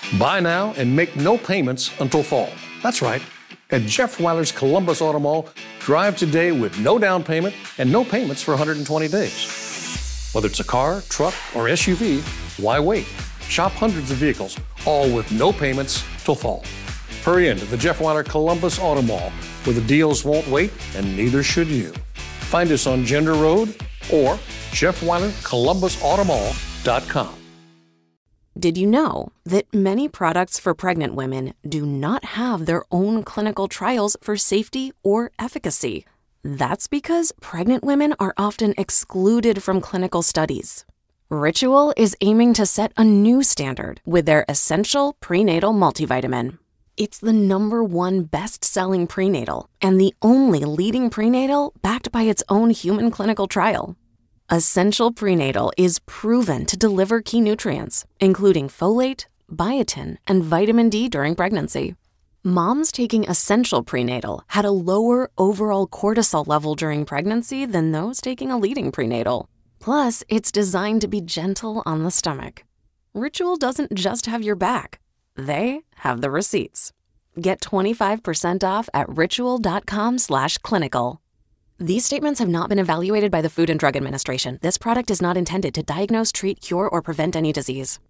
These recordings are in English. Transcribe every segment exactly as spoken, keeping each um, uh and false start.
Buy now and make no payments until fall. That's right. At Jeff Weiler's Columbus Auto Mall, drive today with no down payment and no payments for one hundred twenty days. Whether it's a car, truck, or S U V, why wait? Shop hundreds of vehicles, all with no payments till fall. Hurry into the Jeff Weiler Columbus Auto Mall, where the deals won't wait and neither should you. Find us on Gender Road or Jeff Weiler Columbus Auto Mall dot com. Did you know that many products for pregnant women do not have their own clinical trials for safety or efficacy? That's because pregnant women are often excluded from clinical studies. Ritual is aiming to set a new standard with their Essential Prenatal Multivitamin. It's the number one best-selling prenatal and the only leading prenatal backed by its own human clinical trial. Essential Prenatal is proven to deliver key nutrients, including folate, biotin, and vitamin D during pregnancy. Moms taking Essential Prenatal had a lower overall cortisol level during pregnancy than those taking a leading prenatal. Plus, it's designed to be gentle on the stomach. Ritual doesn't just have your back. They have the receipts. Get twenty-five percent off at ritual.com slash clinical. These statements have not been evaluated by the Food and Drug Administration. This product is not intended to diagnose, treat, cure, or prevent any disease.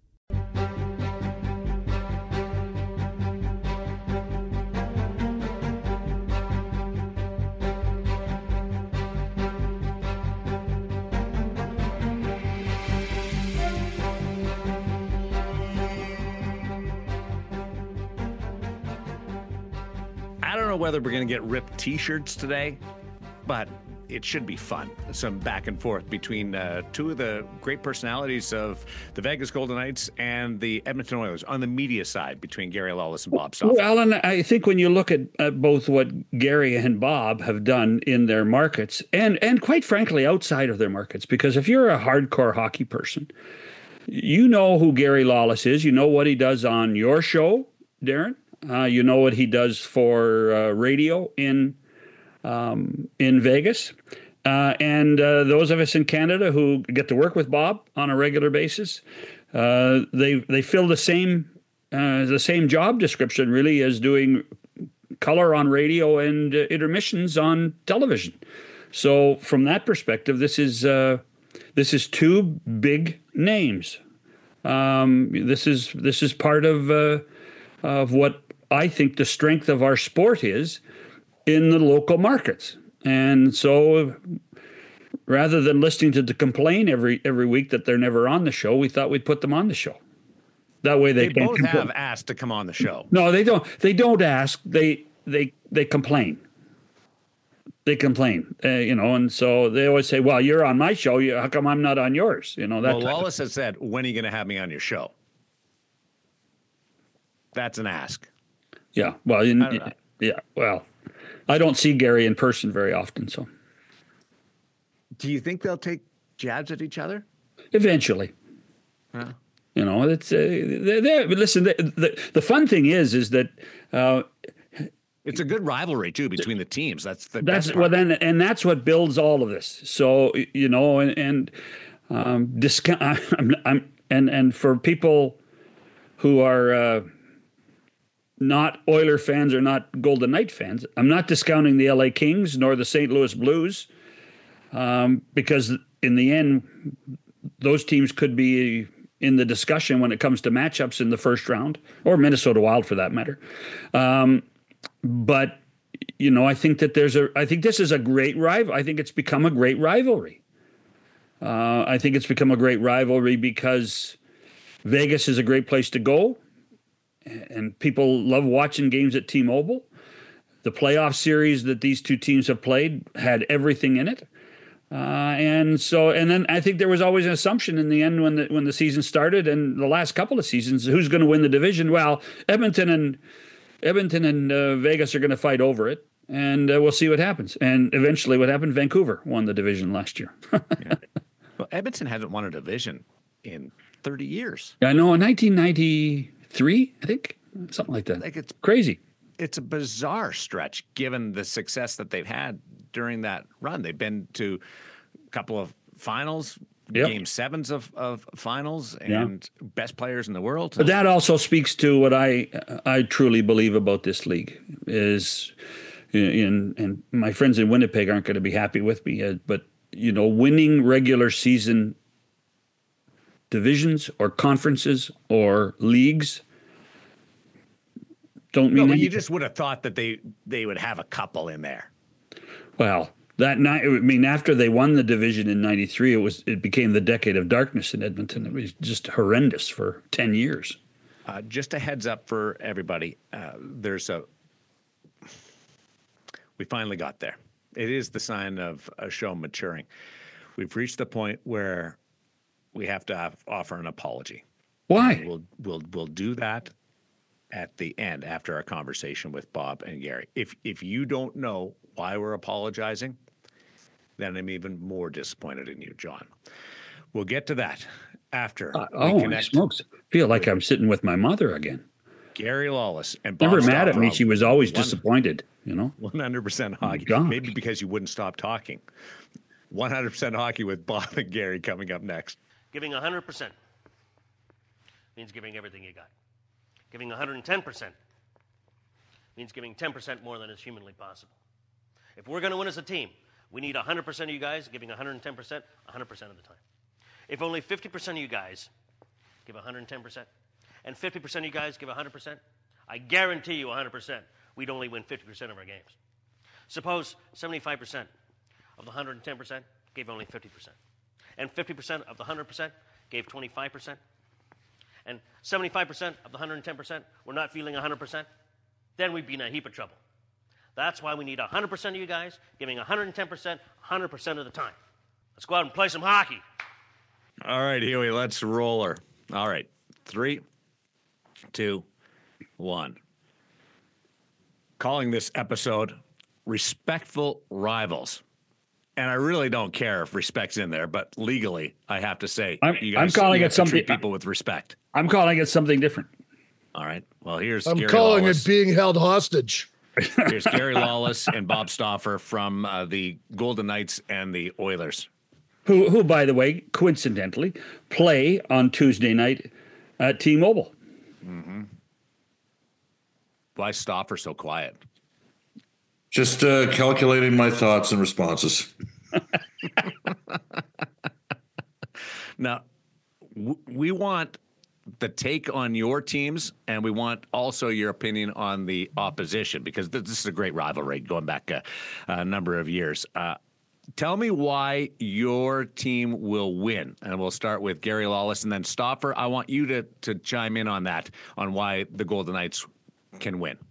I don't know whether we're going to get ripped T-shirts today, but it should be fun. Some back and forth between uh, two of the great personalities of the Vegas Golden Knights and the Edmonton Oilers on the media side, between Gary Lawless and Bob Stauffer. Well, and I think when you look at, at both what Gary and Bob have done in their markets, and and quite frankly, outside of their markets, because if you're a hardcore hockey person, you know who Gary Lawless is. You know what he does on your show, Darren. Uh, you know what he does for uh, radio in um, in Vegas. Uh, and uh, those of us in Canada who get to work with Bob on a regular basis, uh, they they fill the same uh, the same job description really as doing color on radio and uh, intermissions on television. So from that perspective, this is uh, this is two big names. Um, this is this is part of uh, of what I think the strength of our sport is in the local markets. And so rather than listening to the complain every every week that they're never on the show, we thought we'd put them on the show. That way they, they can both complain. have asked to come on the show. No, they don't. They don't ask. They they they complain. They complain, uh, you know, and so they always say, "Well, you're on my show. You, how come I'm not on yours?" You know that. Well, Lawless has said, "When are you going to have me on your show?" That's an ask. Yeah. Well, in, yeah. Well, I don't see Gary in person very often, so. Do you think they'll take jabs at each other? Eventually. Yeah. You know, it's uh, they're, they're, listen. The, the the fun thing is, is that uh, it's a good rivalry too between the teams. That's the that's best well part. then, and that's what builds all of this. So you know, and, and um, discount. I'm, I'm and and for people who are uh, not Oiler fans or not Golden Knight fans, I'm not discounting the L A Kings nor the Saint Louis Blues, um, because in the end, those teams could be in the discussion when it comes to matchups in the first round, or Minnesota Wild for that matter. Um, but, you know, I think that there's a, I think this is a great rival. I think it's become a great rivalry. Uh, I think it's become a great rivalry because Vegas is a great place to go, and people love watching games at T-Mobile. The playoff series that these two teams have played had everything in it. Uh, and so, and then I think there was always an assumption in the end when the when the season started, and the last couple of seasons, who's going to win the division? Well, Edmonton and Edmonton and uh, Vegas are going to fight over it, and uh, we'll see what happens. And eventually, what happened? Vancouver won the division last year. Yeah. Well, Edmonton hasn't won a division in thirty years. I know, in nineteen ninety-three, I think, something like that. Like it's crazy. It's a bizarre stretch given the success that they've had during that run. They've been to a couple of finals, Yep. game sevens of, of finals and yeah. best players in the world. But that also speaks to what I I truly believe about this league is, in, and my friends in Winnipeg aren't going to be happy with me, uh, but you know, winning regular season divisions or conferences or leagues don't mean no, anything. You just would have thought that they they would have a couple in there. Well, that night, I mean, after they won the division in ninety-three, it was it became the decade of darkness in Edmonton. It was just horrendous for ten years. Uh, just a heads up for everybody. Uh, there's a. We finally got there. It is the sign of a show maturing. We've reached the point where we have to have, offer an apology. Why? And we'll we'll we'll do that at the end after our conversation with Bob and Gary. If if you don't know why we're apologizing, then I'm even more disappointed in you, John. We'll get to that after uh, we oh, connect. Smokes! I feel like I'm sitting with my mother again. Gary Lawless and Bob Never mad at me. Stauffer. She was always One- disappointed. You know, one hundred percent hockey. gosh. Maybe because you wouldn't stop talking. one hundred percent hockey with Bob and Gary coming up next. Giving one hundred percent means giving everything you got. Giving one hundred ten percent means giving ten percent more than is humanly possible. If we're going to win as a team, we need one hundred percent of you guys giving one hundred ten percent one hundred percent of the time. If only fifty percent of you guys give one hundred ten percent and fifty percent of you guys give one hundred percent, I guarantee you one hundred percent we'd only win fifty percent of our games. Suppose seventy-five percent of the one hundred ten percent gave only fifty percent. And fifty percent of the one hundred percent gave twenty-five percent. And seventy-five percent of the one hundred ten percent were not feeling one hundred percent. Then we'd be in a heap of trouble. That's why we need one hundred percent of you guys giving one hundred ten percent one hundred percent of the time. Let's go out and play some hockey. All right, Huey, let's roll her. All right, three, two, one. Calling this episode Respectful Rivals. And I really don't care if respect's in there, but legally, I have to say, I'm, you guys, I'm calling you it have to something. treat people with respect. I'm calling it something different. All right. Well, here's I'm Gary calling Lawless. it being held hostage. Here's Gary Lawless and Bob Stauffer from uh, the Golden Knights and the Oilers. Who, who, by the way, coincidentally, play on Tuesday night at T-Mobile. Mm-hmm. Why is Stauffer so quiet? Just uh, calculating my thoughts and responses. Now, w- we want the take on your teams, and we want also your opinion on the opposition, because th- this is a great rivalry going back a, a number of years. Uh, tell me why your team will win, and we'll start with Gary Lawless, and then Stauffer. I want you to to chime in on that, on why the Golden Knights can win.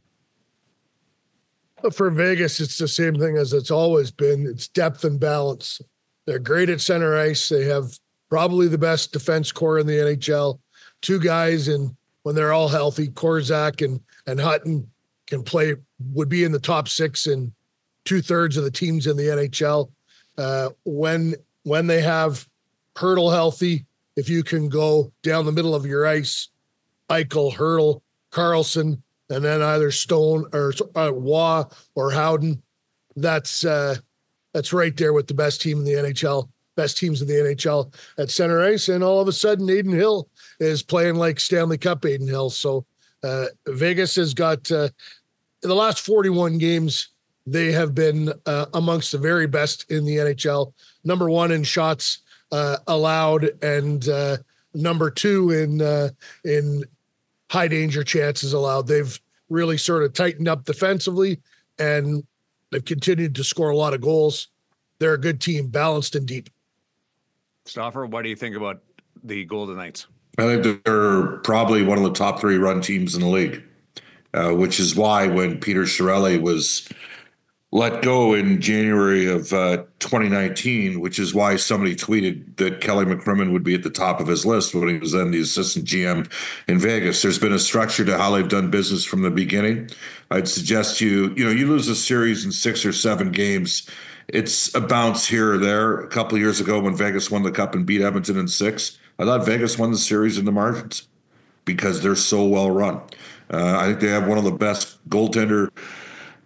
For Vegas, it's the same thing as it's always been. It's depth and balance. They're great at center ice. They have probably the best defense core in the N H L. Two guys, and when they're all healthy, Korczak and and Hutton can play, would be in the top six in two thirds of the teams in the N H L. Uh, when when they have Hurdle healthy, if you can go down the middle of your ice, Eichel, Hurdle, Carlson, and then either Stone or uh, Waugh or Howden, that's uh, that's right there with the best team in the N H L, best teams in the N H L at center ice. And all of a sudden, Aiden Hill is playing like Stanley Cup Aiden Hill. So uh, Vegas has got, uh, in the last forty-one games, they have been uh, amongst the very best in the N H L. Number one in shots uh, allowed, and uh, number two in uh, in high danger chances allowed. They've really sort of tightened up defensively, and they've continued to score a lot of goals. They're a good team, balanced and deep. Stauffer, what do you think about the Golden Knights? I think they're probably one of the top three run teams in the league, uh, which is why when Peter Chiarelli was let go in January of uh, twenty nineteen, which is why somebody tweeted that Kelly McCrimmon would be at the top of his list when he was then the assistant G M in Vegas. There's been a structure to how they've done business from the beginning. I'd suggest you, you know, you lose a series in six or seven games, it's a bounce here or there. A couple of years ago when Vegas won the Cup and beat Edmonton in six, I thought Vegas won the series in the margins because they're so well run. Uh, I think they have one of the best goaltender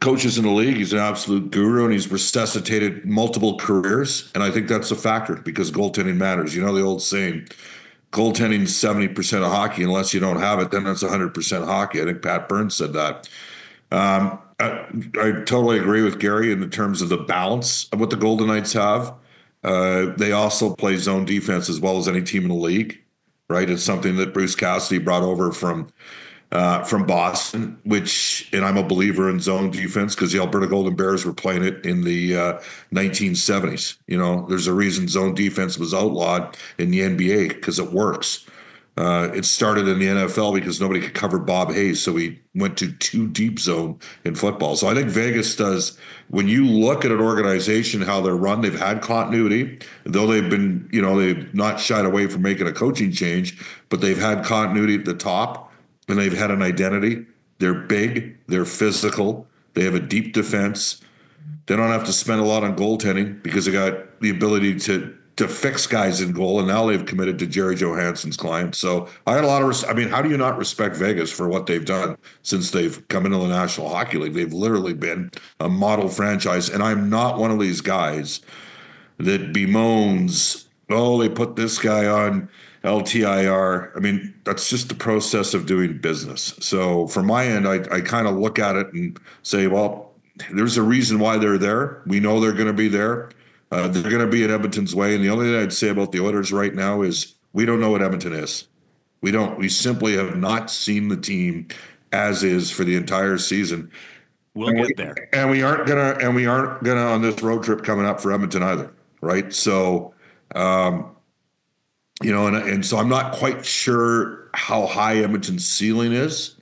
coaches in the league. He's an absolute guru, and he's resuscitated multiple careers. And I think that's a factor because goaltending matters. You know the old saying, goaltending is seventy percent of hockey. Unless you don't have it, then it's one hundred percent hockey. I think Pat Burns said that. Um, I, I totally agree with Gary in terms of the balance of what the Golden Knights have. Uh, they also play zone defense as well as any team in the league, right? It's something that Bruce Cassidy brought over from uh, from Boston, which, and I'm a believer in zone defense because the Alberta Golden Bears were playing it in the uh, nineteen seventies. You know, there's a reason zone defense was outlawed in the N B A because it works. Uh, it started in the N F L because nobody could cover Bob Hayes, so we went to two deep zone in football. So I think Vegas does, when you look at an organization, how they're run, they've had continuity, though they've been, you know, they've not shied away from making a coaching change, but they've had continuity at the top, and they've had an identity. They're big, they're physical, they have a deep defense. They don't have to spend a lot on goaltending because they got the ability to to fix guys in goal, and now they've committed to Jerry Johansson's client. So I had a lot of, res- I mean, how do you not respect Vegas for what they've done since they've come into the National Hockey League? They've literally been a model franchise, and I'm not one of these guys that bemoans, oh, they put this guy on L T I R. I mean, that's just the process of doing business. So from my end, I, I kind of look at it and say, well, there's a reason why they're there. We know they're going to be there. Uh, they're going to be in Edmonton's way. And the only thing I'd say about the Oilers right now is we don't know what Edmonton is. We don't. We simply have not seen the team as is for the entire season. We'll and get we, there. And we aren't gonna. And we aren't gonna on this road trip coming up for Edmonton either, right? So, um, you know, and and so I'm not quite sure how high Edmonton's ceiling is.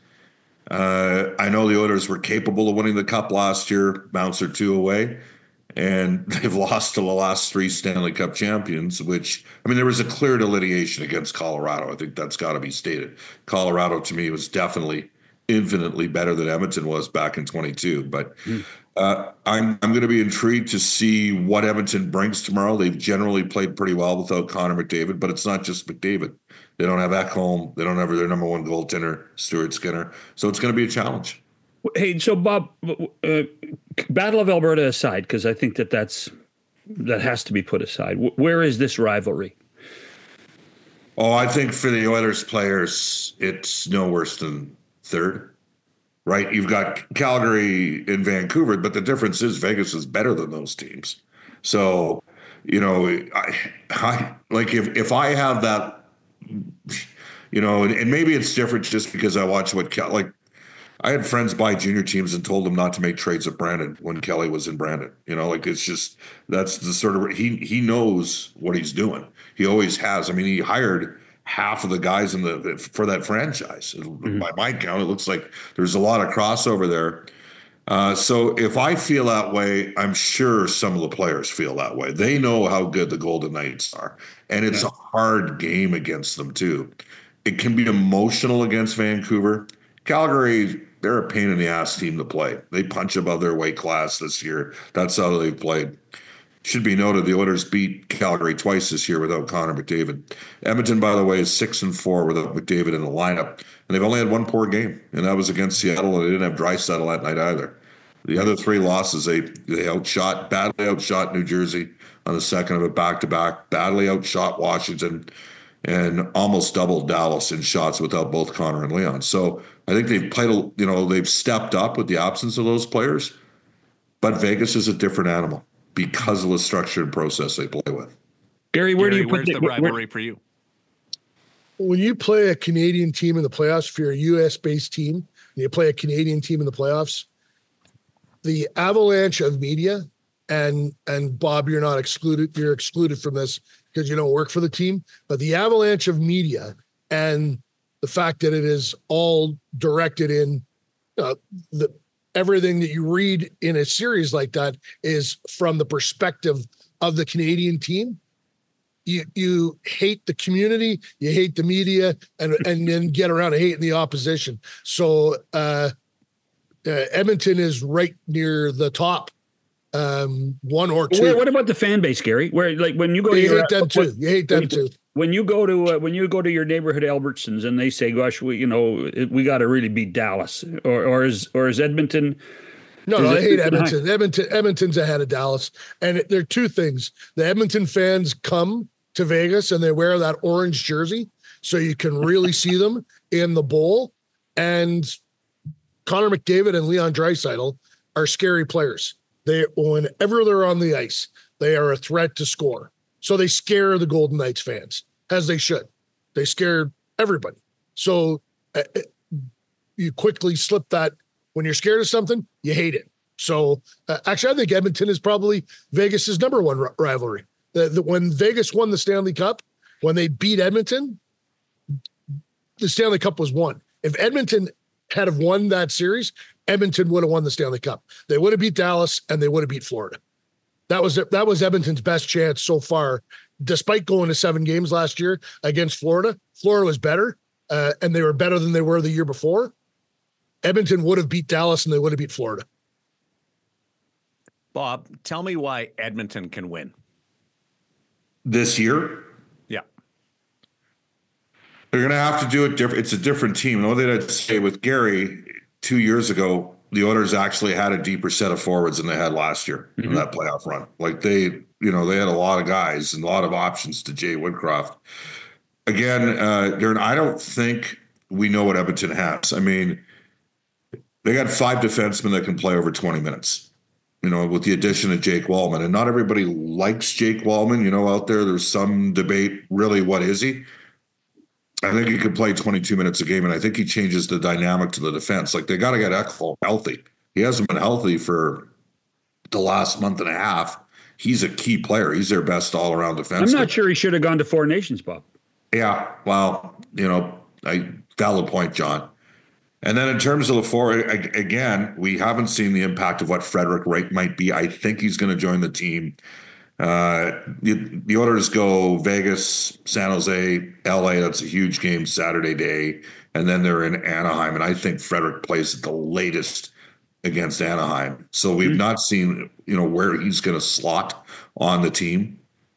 Uh, I know the Oilers were capable of winning the Cup last year, bounce or two away. And they've lost to the last three Stanley Cup champions, which, I mean, there was a clear delineation against Colorado. I think that's got to be stated. Colorado, to me, was definitely infinitely better than Edmonton was back in twenty-two. But uh, I'm I'm going to be intrigued to see what Edmonton brings tomorrow. They've generally played pretty well without Connor McDavid, but it's not just McDavid. They don't have Ekholm. They don't have their number one goaltender, Stuart Skinner. So it's going to be a challenge. Hey, so Bob, uh, Battle of Alberta aside, because I think that that's that has to be put aside. Where is this rivalry? Oh, I think for the Oilers players, it's no worse than third, right? You've got Calgary and Vancouver, but the difference is Vegas is better than those teams. So, you know, I, I like if if I have that, you know, and, and maybe it's different just because I watch what Cal, like. I had friends buy junior teams and told them not to make trades with Brandon when Kelly was in Brandon. You know, like it's just that's the sort of he he knows what he's doing. He always has. I mean, he hired half of the guys in the for that franchise. Mm-hmm. By my count, it looks like there's a lot of crossover there. Uh, so if I feel that way, I'm sure some of the players feel that way. They know how good the Golden Knights are, and it's yeah. a hard game against them too. It can be emotional against Vancouver. Calgary, they're a pain in the ass team to play. They punch above their weight class this year. That's how they've played. Should be noted, the Oilers beat Calgary twice this year without Connor McDavid. Edmonton, by the way, is six and four without McDavid in the lineup, and they've only had one poor game, and that was against Seattle, and they didn't have Draisaitl that night either. The other three losses, they they outshot, badly outshot New Jersey on the second of it back-to-back, badly outshot Washington, and almost doubled Dallas in shots without both Connor and Leon. So I think they've played, you know, they've stepped up with the absence of those players, but Vegas is a different animal because of the structure and process they play with. Gary, where Gary, do you where's put the, the rivalry where, for you? When you play a Canadian team in the playoffs, if you're a U S-based team, and you play a Canadian team in the playoffs, the avalanche of media, and and Bob, you're not excluded, you're excluded from this because you don't work for the team, but the avalanche of media and the fact that it is all directed in uh, the everything that you read in a series like that is from the perspective of the Canadian team. You you hate the community, you hate the media, and and then get around to hating the opposition. So uh, uh, Edmonton is right near the top, um, one or two. Where, what about the fan base, Gary? Where like when you go, you to hate your, them too. You hate them when, too. When you go to uh, when you go to your neighborhood Albertsons and they say, "Gosh, we you know we got to really beat Dallas," or or is or is Edmonton No, no, I hate Edmonton. Edmonton. Edmonton's ahead of Dallas. And it, there are two things. The Edmonton fans come to Vegas and they wear that orange jersey so you can really see them in the bowl. And Connor McDavid and Leon Draisaitl are scary players. They, whenever they're on the ice, they are a threat to score. So they scare the Golden Knights fans, as they should. They scare everybody. So uh, you quickly slip that. When you're scared of something, you hate it. So uh, actually, I think Edmonton is probably Vegas's number one r- rivalry. The, the, when Vegas won the Stanley Cup, when they beat Edmonton, the Stanley Cup was won. If Edmonton had have won that series, Edmonton would have won the Stanley Cup. They would have beat Dallas and they would have beat Florida. That was that was Edmonton's best chance so far, despite going to seven games last year against Florida. Florida was better, uh, and they were better than they were the year before. Edmonton would have beat Dallas and they would have beat Florida. Bob, tell me why Edmonton can win this year. Yeah. They're going to have to do it different. It's a different team. The only thing I'd say with Gary, two years ago, the Oilers actually had a deeper set of forwards than they had last year mm-hmm. in that playoff run. Like they, you know, they had a lot of guys and a lot of options to Jay Woodcroft. Again, uh, Darren, I don't think we know what Edmonton has. I mean, they got five defensemen that can play over twenty minutes, you know, with the addition of Jake Wallman. And not everybody likes Jake Wallman. You know, out there, there's some debate, really, what is he? I think he could play twenty-two minutes a game, and I think he changes the dynamic to the defense. Like, they got to get Ekholm healthy. He hasn't been healthy for the last month and a half. He's a key player. He's their best all-around defenseman. I'm not sure he should have gone to Four Nations, Bob. Yeah, well, you know, I, valid point, John. And then in terms of the forward, again, we haven't seen the impact of what Frederick Wright might be. I think he's going to join the team. Uh, the, the Oilers go Vegas, San Jose, L A. That's a huge game Saturday day. And then they're in Anaheim. And I think Frederick plays at the latest against Anaheim. So we've mm-hmm. not seen, you know, where he's going to slot on the team.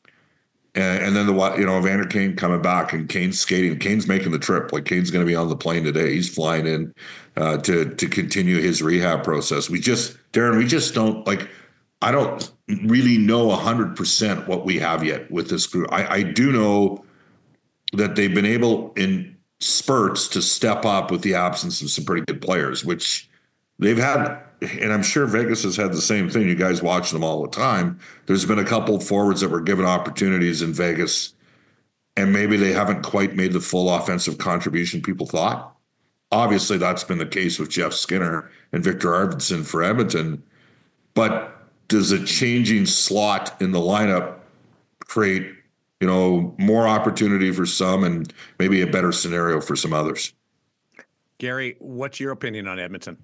And, and then the you know Evander Kane coming back and Kane's skating. Kane's making the trip. Like Kane's going to be on the plane today. He's flying in uh, to to continue his rehab process. We just Darren, we just don't like. I don't really know a hundred percent what we have yet with this group. I, I do know that they've been able in spurts to step up with the absence of some pretty good players, which they've had. And I'm sure Vegas has had the same thing. You guys watch them all the time. There's been a couple of forwards that were given opportunities in Vegas, and maybe they haven't quite made the full offensive contribution people thought. Obviously, that's been the case with Jeff Skinner and Victor Arvidsson for Edmonton. But does a changing slot in the lineup create, you know, more opportunity for some and maybe a better scenario for some others? Gary, what's your opinion on Edmonton?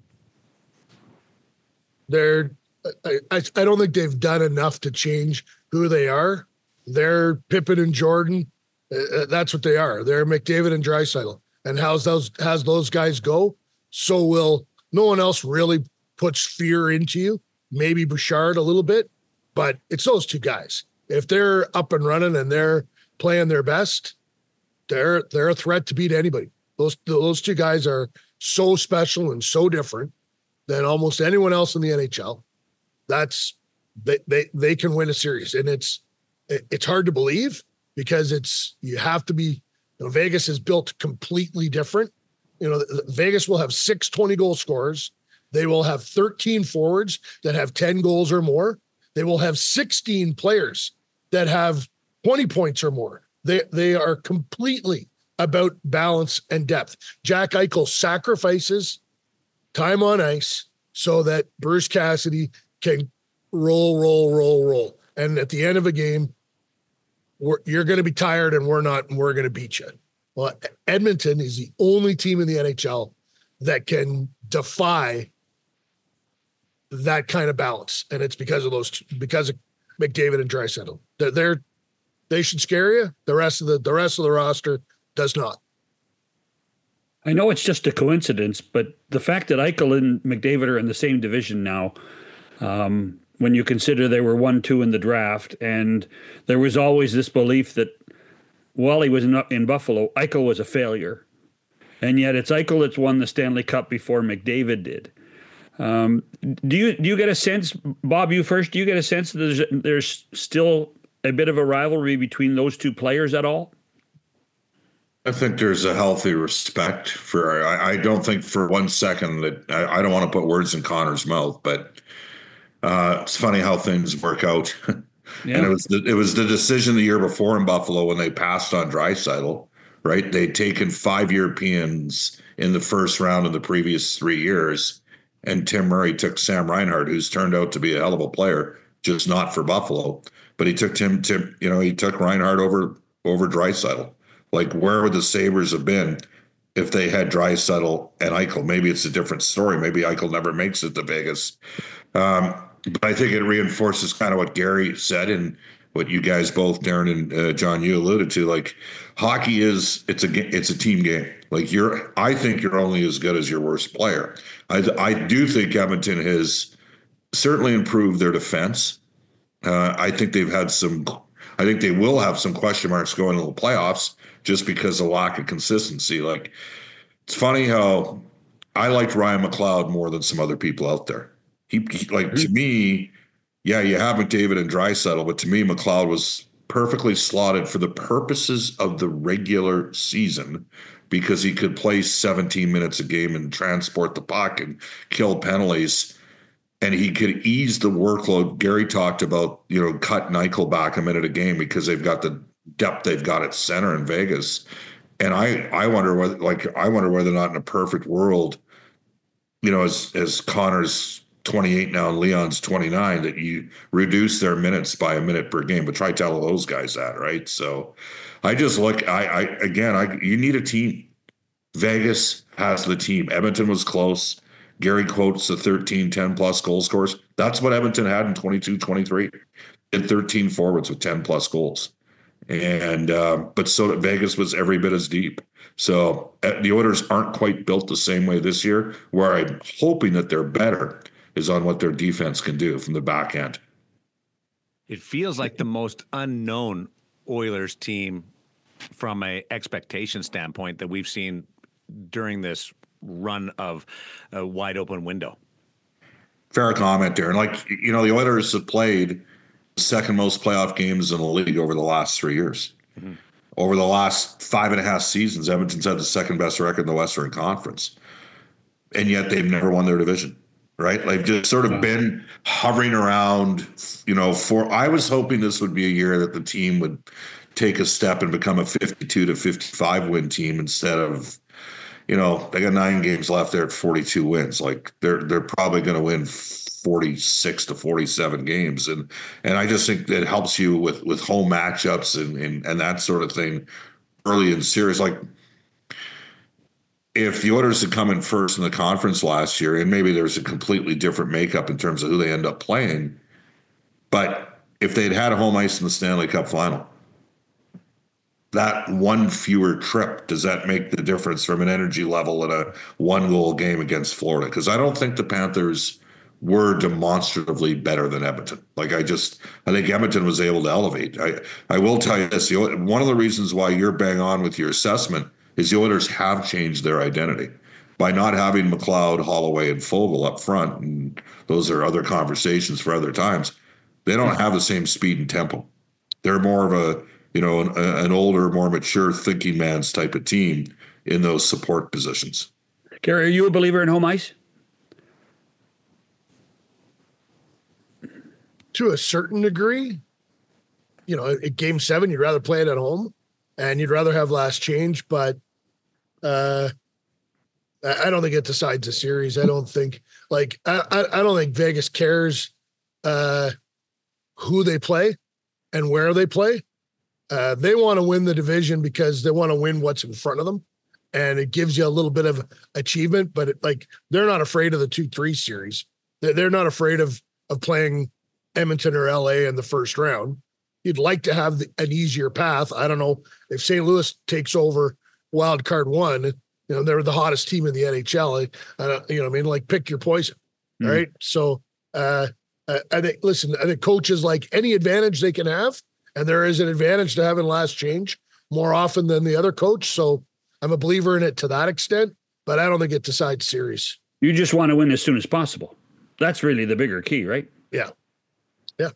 They're, I, I, I don't think they've done enough to change who they are. They're Pippen and Jordan. Uh, that's what they are. They're McDavid and Draisaitl. And how's those, how's those guys go? So will no one else really puts fear into you. Maybe Bouchard a little bit, but it's those two guys. If they're up and running and they're playing their best, they're they're a threat to beat anybody. Those those two guys are so special and so different than almost anyone else in the N H L. That's they they they can win a series, and it's it's hard to believe because it's you have to be. You know, Vegas is built completely different. You know, Vegas will have six twenty goal scorers. They will have thirteen forwards that have ten goals or more. They will have sixteen players that have twenty points or more. They they are completely about balance and depth. Jack Eichel sacrifices time on ice so that Bruce Cassidy can roll, roll, roll, roll. And at the end of a game, we're, you're going to be tired and we're not, and we're going to beat you. Well, Edmonton is the only team in the N H L that can defy that kind of balance. And it's because of those, because of McDavid and Draisaitl. They're, they're, they should scare you. The rest of the, the rest of the roster does not. I know it's just a coincidence, but the fact that Eichel and McDavid are in the same division now, um, when you consider they were one, two in the draft, and there was always this belief that while he was in, in Buffalo, Eichel was a failure. And yet it's Eichel that's won the Stanley Cup before McDavid did. Um, do you do you get a sense, Bob? You first. Do you get a sense that there's there's still a bit of a rivalry between those two players at all? I think there's a healthy respect for. I, I don't think for one second that I, I don't want to put words in Connor's mouth, but uh, it's funny how things work out. Yeah. And it was the, it was the decision the year before in Buffalo when they passed on Draisaitl, right? They'd taken five Europeans in the first round in the previous three years, and Tim Murray took Sam Reinhart, who's turned out to be a hell of a player, just not for Buffalo. But he took Tim, Tim you know, he took Reinhart over over Draisaitl. Like, where would the Sabres have been if they had Draisaitl and Eichel? Maybe it's a different story. Maybe Eichel never makes it to Vegas. Um, But I think it reinforces kind of what Gary said and what you guys both, Darren and uh, John, you alluded to. Like, hockey is it's a it's a team game. Like, you're, I think you're only as good as your worst player. I I do think Edmonton has certainly improved their defense. Uh, I think they've had some. I think they will have some question marks going into the playoffs just because of lack of consistency. Like, it's funny how I liked Ryan McLeod more than some other people out there. He, he like to me, yeah, you have McDavid and Draisaitl, but to me, McLeod was perfectly slotted for the purposes of the regular season because he could play seventeen minutes a game and transport the puck and kill penalties, and he could ease the workload. Gary talked about, you know, cut Eichel back a minute a game because they've got the depth they've got at center in Vegas, and I I wonder whether like I wonder whether or not in a perfect world, you know, as as Connor's twenty-eight now and Leon's twenty-nine, that you reduce their minutes by a minute per game, but try tell those guys that, right? So I just look, I, I again, I you need a team. Vegas has the team. Edmonton was close. Gary quotes the thirteen, ten plus goal scorers. That's what Edmonton had in twenty-two, twenty-three. And thirteen forwards with ten plus goals. And, uh, but so Vegas was every bit as deep. So uh, the Oilers aren't quite built the same way this year. Where I'm hoping that they're better is on what their defense can do from the back end. It feels like the most unknown Oilers team from a expectation standpoint that we've seen during this run of a wide open window. Fair comment, Darren. Like, you know, the Oilers have played the second most playoff games in the league over the last three years. Mm-hmm. Over the last five and a half seasons, Edmonton's had the second best record in the Western Conference. And yet they've never won their division. Right? Like, just sort of been hovering around, you know, for, I was hoping this would be a year that the team would take a step and become a fifty-two to fifty-five win team instead of, you know, they got nine games left there at forty-two wins. Like, they're, they're probably going to win forty-six to forty-seven games. And, and I just think that helps you with, with home matchups and, and, and that sort of thing early in series. Like, if the Oilers had come in first in the conference last year, and maybe there's a completely different makeup in terms of who they end up playing, but if they'd had a home ice in the Stanley Cup final, that one fewer trip, does that make the difference from an energy level in a one-goal game against Florida? Because I don't think the Panthers were demonstratively better than Edmonton. Like, I just, I think Edmonton was able to elevate. I, I will tell you this, one of the reasons why you're bang on with your assessment is the Oilers have changed their identity by not having McLeod, Holloway, and Fogle up front. And those are other conversations for other times. They don't have the same speed and tempo. They're more of a, you know, an, an older, more mature thinking man's type of team in those support positions. Gary, are you a believer in home ice? To a certain degree. You know, at game seven, you'd rather play it at home and you'd rather have last change, but uh, I don't think it decides a series. I don't think like, I, I don't think Vegas cares uh, who they play and where they play. Uh, they want to win the division because they want to win what's in front of them. And it gives you a little bit of achievement, but it, like, they're not afraid of the two, three series. They're, they're not afraid of, of playing Edmonton or L A in the first round. You'd like to have the, an easier path. I don't know if Saint Louis takes over wild card one, you know, they're the hottest team in the N H L. I, I don't, you know what I mean? Like, pick your poison. Mm. Right. So uh, I think, listen, I think coaches like any advantage they can have, and there is an advantage to having last change more often than the other coach. So I'm a believer in it to that extent, but I don't think it decides series. You just want to win as soon as possible. That's really the bigger key, right? Yeah. Yeah.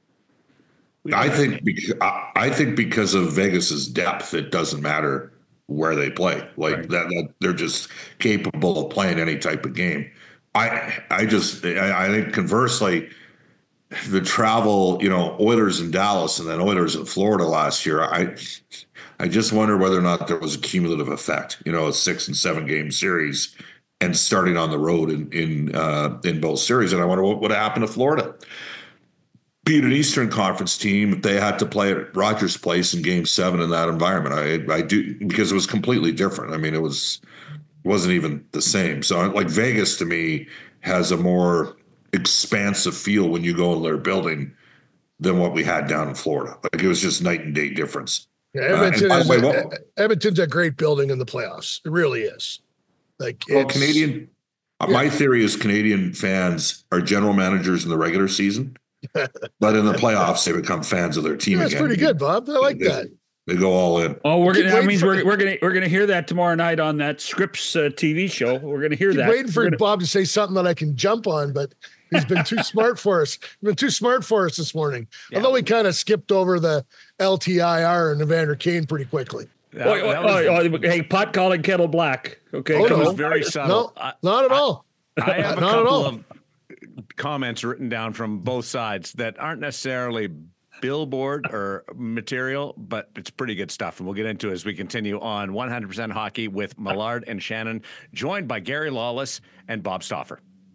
I think because, I think because of Vegas's depth, it doesn't matter where they play. Like right. that, that, they're just capable of playing any type of game. I I just I, I think conversely, the travel, you know, Oilers in Dallas and then Oilers in Florida last year. I I just wonder whether or not there was a cumulative effect. You know, a six and seven game series and starting on the road in in uh, in both series. And I wonder what would happen to Florida. Beat an Eastern Conference team if they had to play at Rogers Place in Game Seven in that environment. I I do because it was completely different. I mean, it was wasn't even the same. So like Vegas to me has a more expansive feel when you go in their building than what we had down in Florida. Like it was just night and day difference. Yeah, Edmonton uh, is way, a, well, Edmonton's a great building in the playoffs. It really is. Like well, Canadian. Yeah. My theory is Canadian fans are general managers in the regular season. But in the playoffs, they become fans of their team. Yeah, that's again. pretty good, Bob. I like they, that. They go all in. Oh, we're gonna. That means we're we're gonna we're gonna hear that tomorrow night on that Scripps uh, T V show. We're gonna hear that. Waiting for gonna, Bob to say something that I can jump on, but he's been too smart for us. He's been too smart for us this morning. Yeah. Although we kind of skipped over the L T I R and Evander Kane pretty quickly. That, oh, that was, oh, oh, hey, pot calling kettle black. Okay, oh, that no. was very subtle. No, not at all. I, I have a not couple of comments written down from both sides that aren't necessarily billboard or material, but it's pretty good stuff. And we'll get into it as we continue on one hundred percent Hockey with Millard and Shannon, joined by Gary Lawless and Bob Stauffer.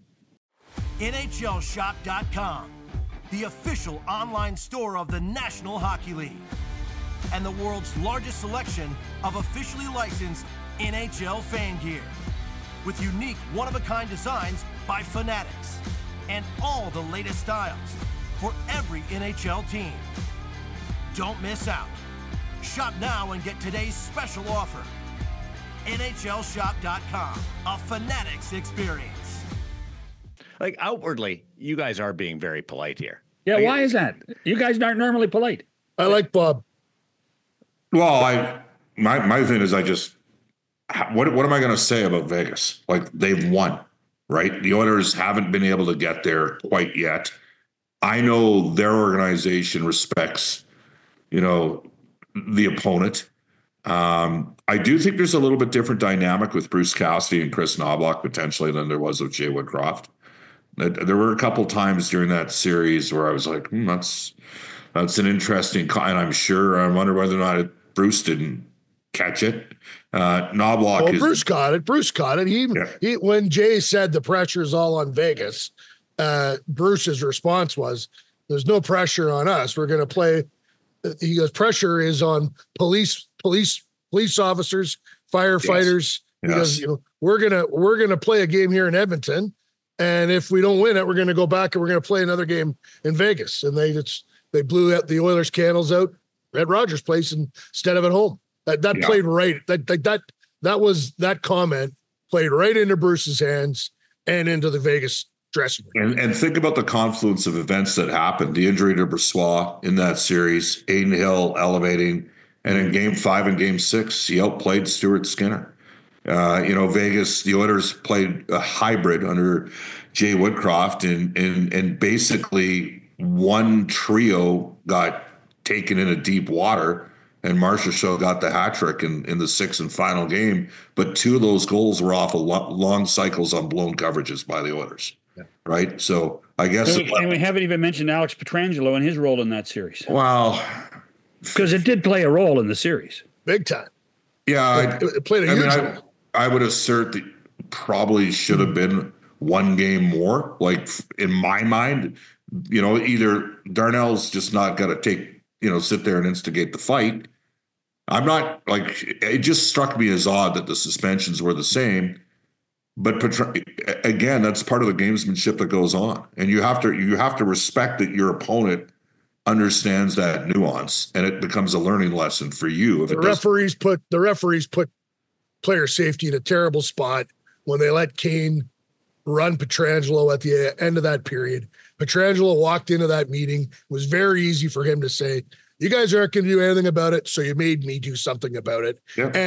N H L Shop dot com, the official online store of the National Hockey League, and the world's largest selection of officially licensed N H L fan gear, with unique one-of-a-kind designs by Fanatics, and all the latest styles for every N H L team. Don't miss out. Shop now and get today's special offer. N H L Shop dot com, a Fanatics experience. Like outwardly, you guys are being very polite here. Yeah, like, why is that? You guys aren't normally polite. I like Bob. Well, I my my thing is I just what what am I going to say about Vegas? Like they've won, right? The Oilers haven't been able to get there quite yet. I know their organization respects, you know, the opponent. Um, I do think there's a little bit different dynamic with Bruce Cassidy and Chris Knoblauch potentially than there was with Jay Woodcroft. There were a couple times during that series where I was like, hmm, that's that's an interesting, and I'm sure I wonder whether or not Bruce didn't catch it. Uh, Knoblauch. Well, is, Bruce got it. Bruce got it. He, yeah. he when Jay said the pressure is all on Vegas, uh, Bruce's response was, "There's no pressure on us. We're going to play." He goes, "Pressure is on police, police, police officers, firefighters." Yes. He goes, you know, "We're gonna we're gonna play a game here in Edmonton, and if we don't win it, we're going to go back and we're going to play another game in Vegas." And they just they blew out the Oilers candles out at Rogers Place instead of at home. That that yeah. played right. That, that that that was that comment played right into Bruce's hands and into the Vegas dressing room. And, and think about the confluence of events that happened. The injury to Brossoit in that series, Aiden Hill elevating, and in game five and game six, he outplayed Stuart Skinner. Uh, you know, Vegas, the Oilers played a hybrid under Jay Woodcroft, and and and basically one trio got taken into deep water, and Marcia Shaw got the hat trick in, in the sixth and final game. But two of those goals were off of lo- long cycles on blown coverages by the Oilers. Yeah. Right. So I guess. And we, and we haven't even mentioned Alex Pietrangelo and his role in that series. Wow. Because it did play a role in the series. Big time. Yeah. It, it played a I huge mean, role. I, I would assert that probably should have been one game more. Like in my mind, you know, either Darnell's just not got to take, you know, sit there and instigate the fight. I'm not like, it just struck me as odd that the suspensions were the same. But again, that's part of the gamesmanship that goes on, and you have to you have to respect that your opponent understands that nuance, and it becomes a learning lesson for you. If the it referees put the referees put player safety in a terrible spot when they let Kane run Pietrangelo at the end of that period. Pietrangelo walked into that meeting. It was very easy for him to say, "You guys aren't going to do anything about it, so you made me do something about it." Yeah. And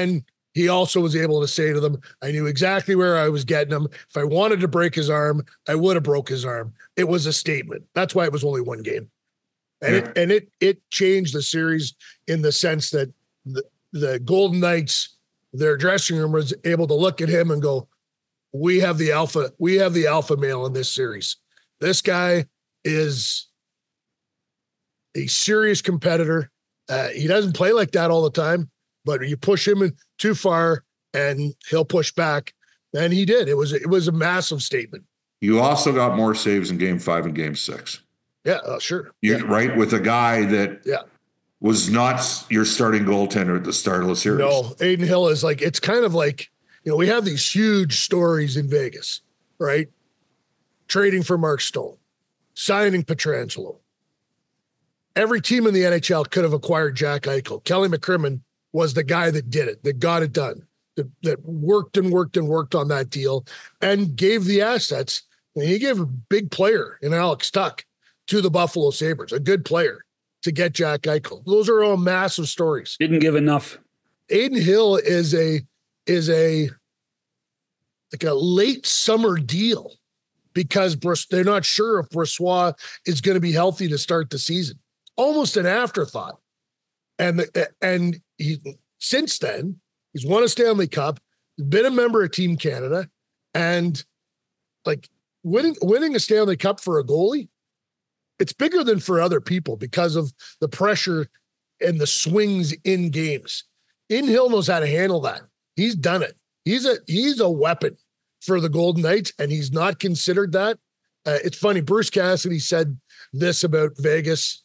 he also was able to say to them, I knew exactly where I was getting him. If I wanted to break his arm, I would have broke his arm. It was a statement. That's why it was only one game. And yeah. it and it it changed the series in the sense that the, the Golden Knights, their dressing room was able to look at him and go, we have the alpha, we have the alpha male in this series. This guy is a serious competitor. Uh, he doesn't play like that all the time, but you push him in too far and he'll push back. And he did. It was, it was a massive statement. You also got more saves in game five and game six. Yeah, uh, sure. You yeah. Right. With a guy that yeah. was not your starting goaltender at the start of the series. No, Adin Hill is like, it's kind of like, you know, we have these huge stories in Vegas, right? Trading for Mark Stone, signing Pietrangelo. Every team in the N H L could have acquired Jack Eichel. Kelly McCrimmon was the guy that did it, that got it done, that, that worked and worked and worked on that deal and gave the assets. And he gave a big player in Alex Tuck to the Buffalo Sabres, a good player to get Jack Eichel. Those are all massive stories. Didn't give enough. Adin Hill is a is a like a late summer deal because they're not sure if Brossoit is going to be healthy to start the season. Almost an afterthought. And the, and he since then he's won a Stanley Cup, been a member of Team Canada, and like winning winning a Stanley Cup for a goalie, it's bigger than for other people because of the pressure and the swings in games. Adin Hill knows how to handle that. He's done it. He's a he's a weapon for the Golden Knights, and he's not considered that. Uh, it's funny. Bruce Cassidy said this about Vegas.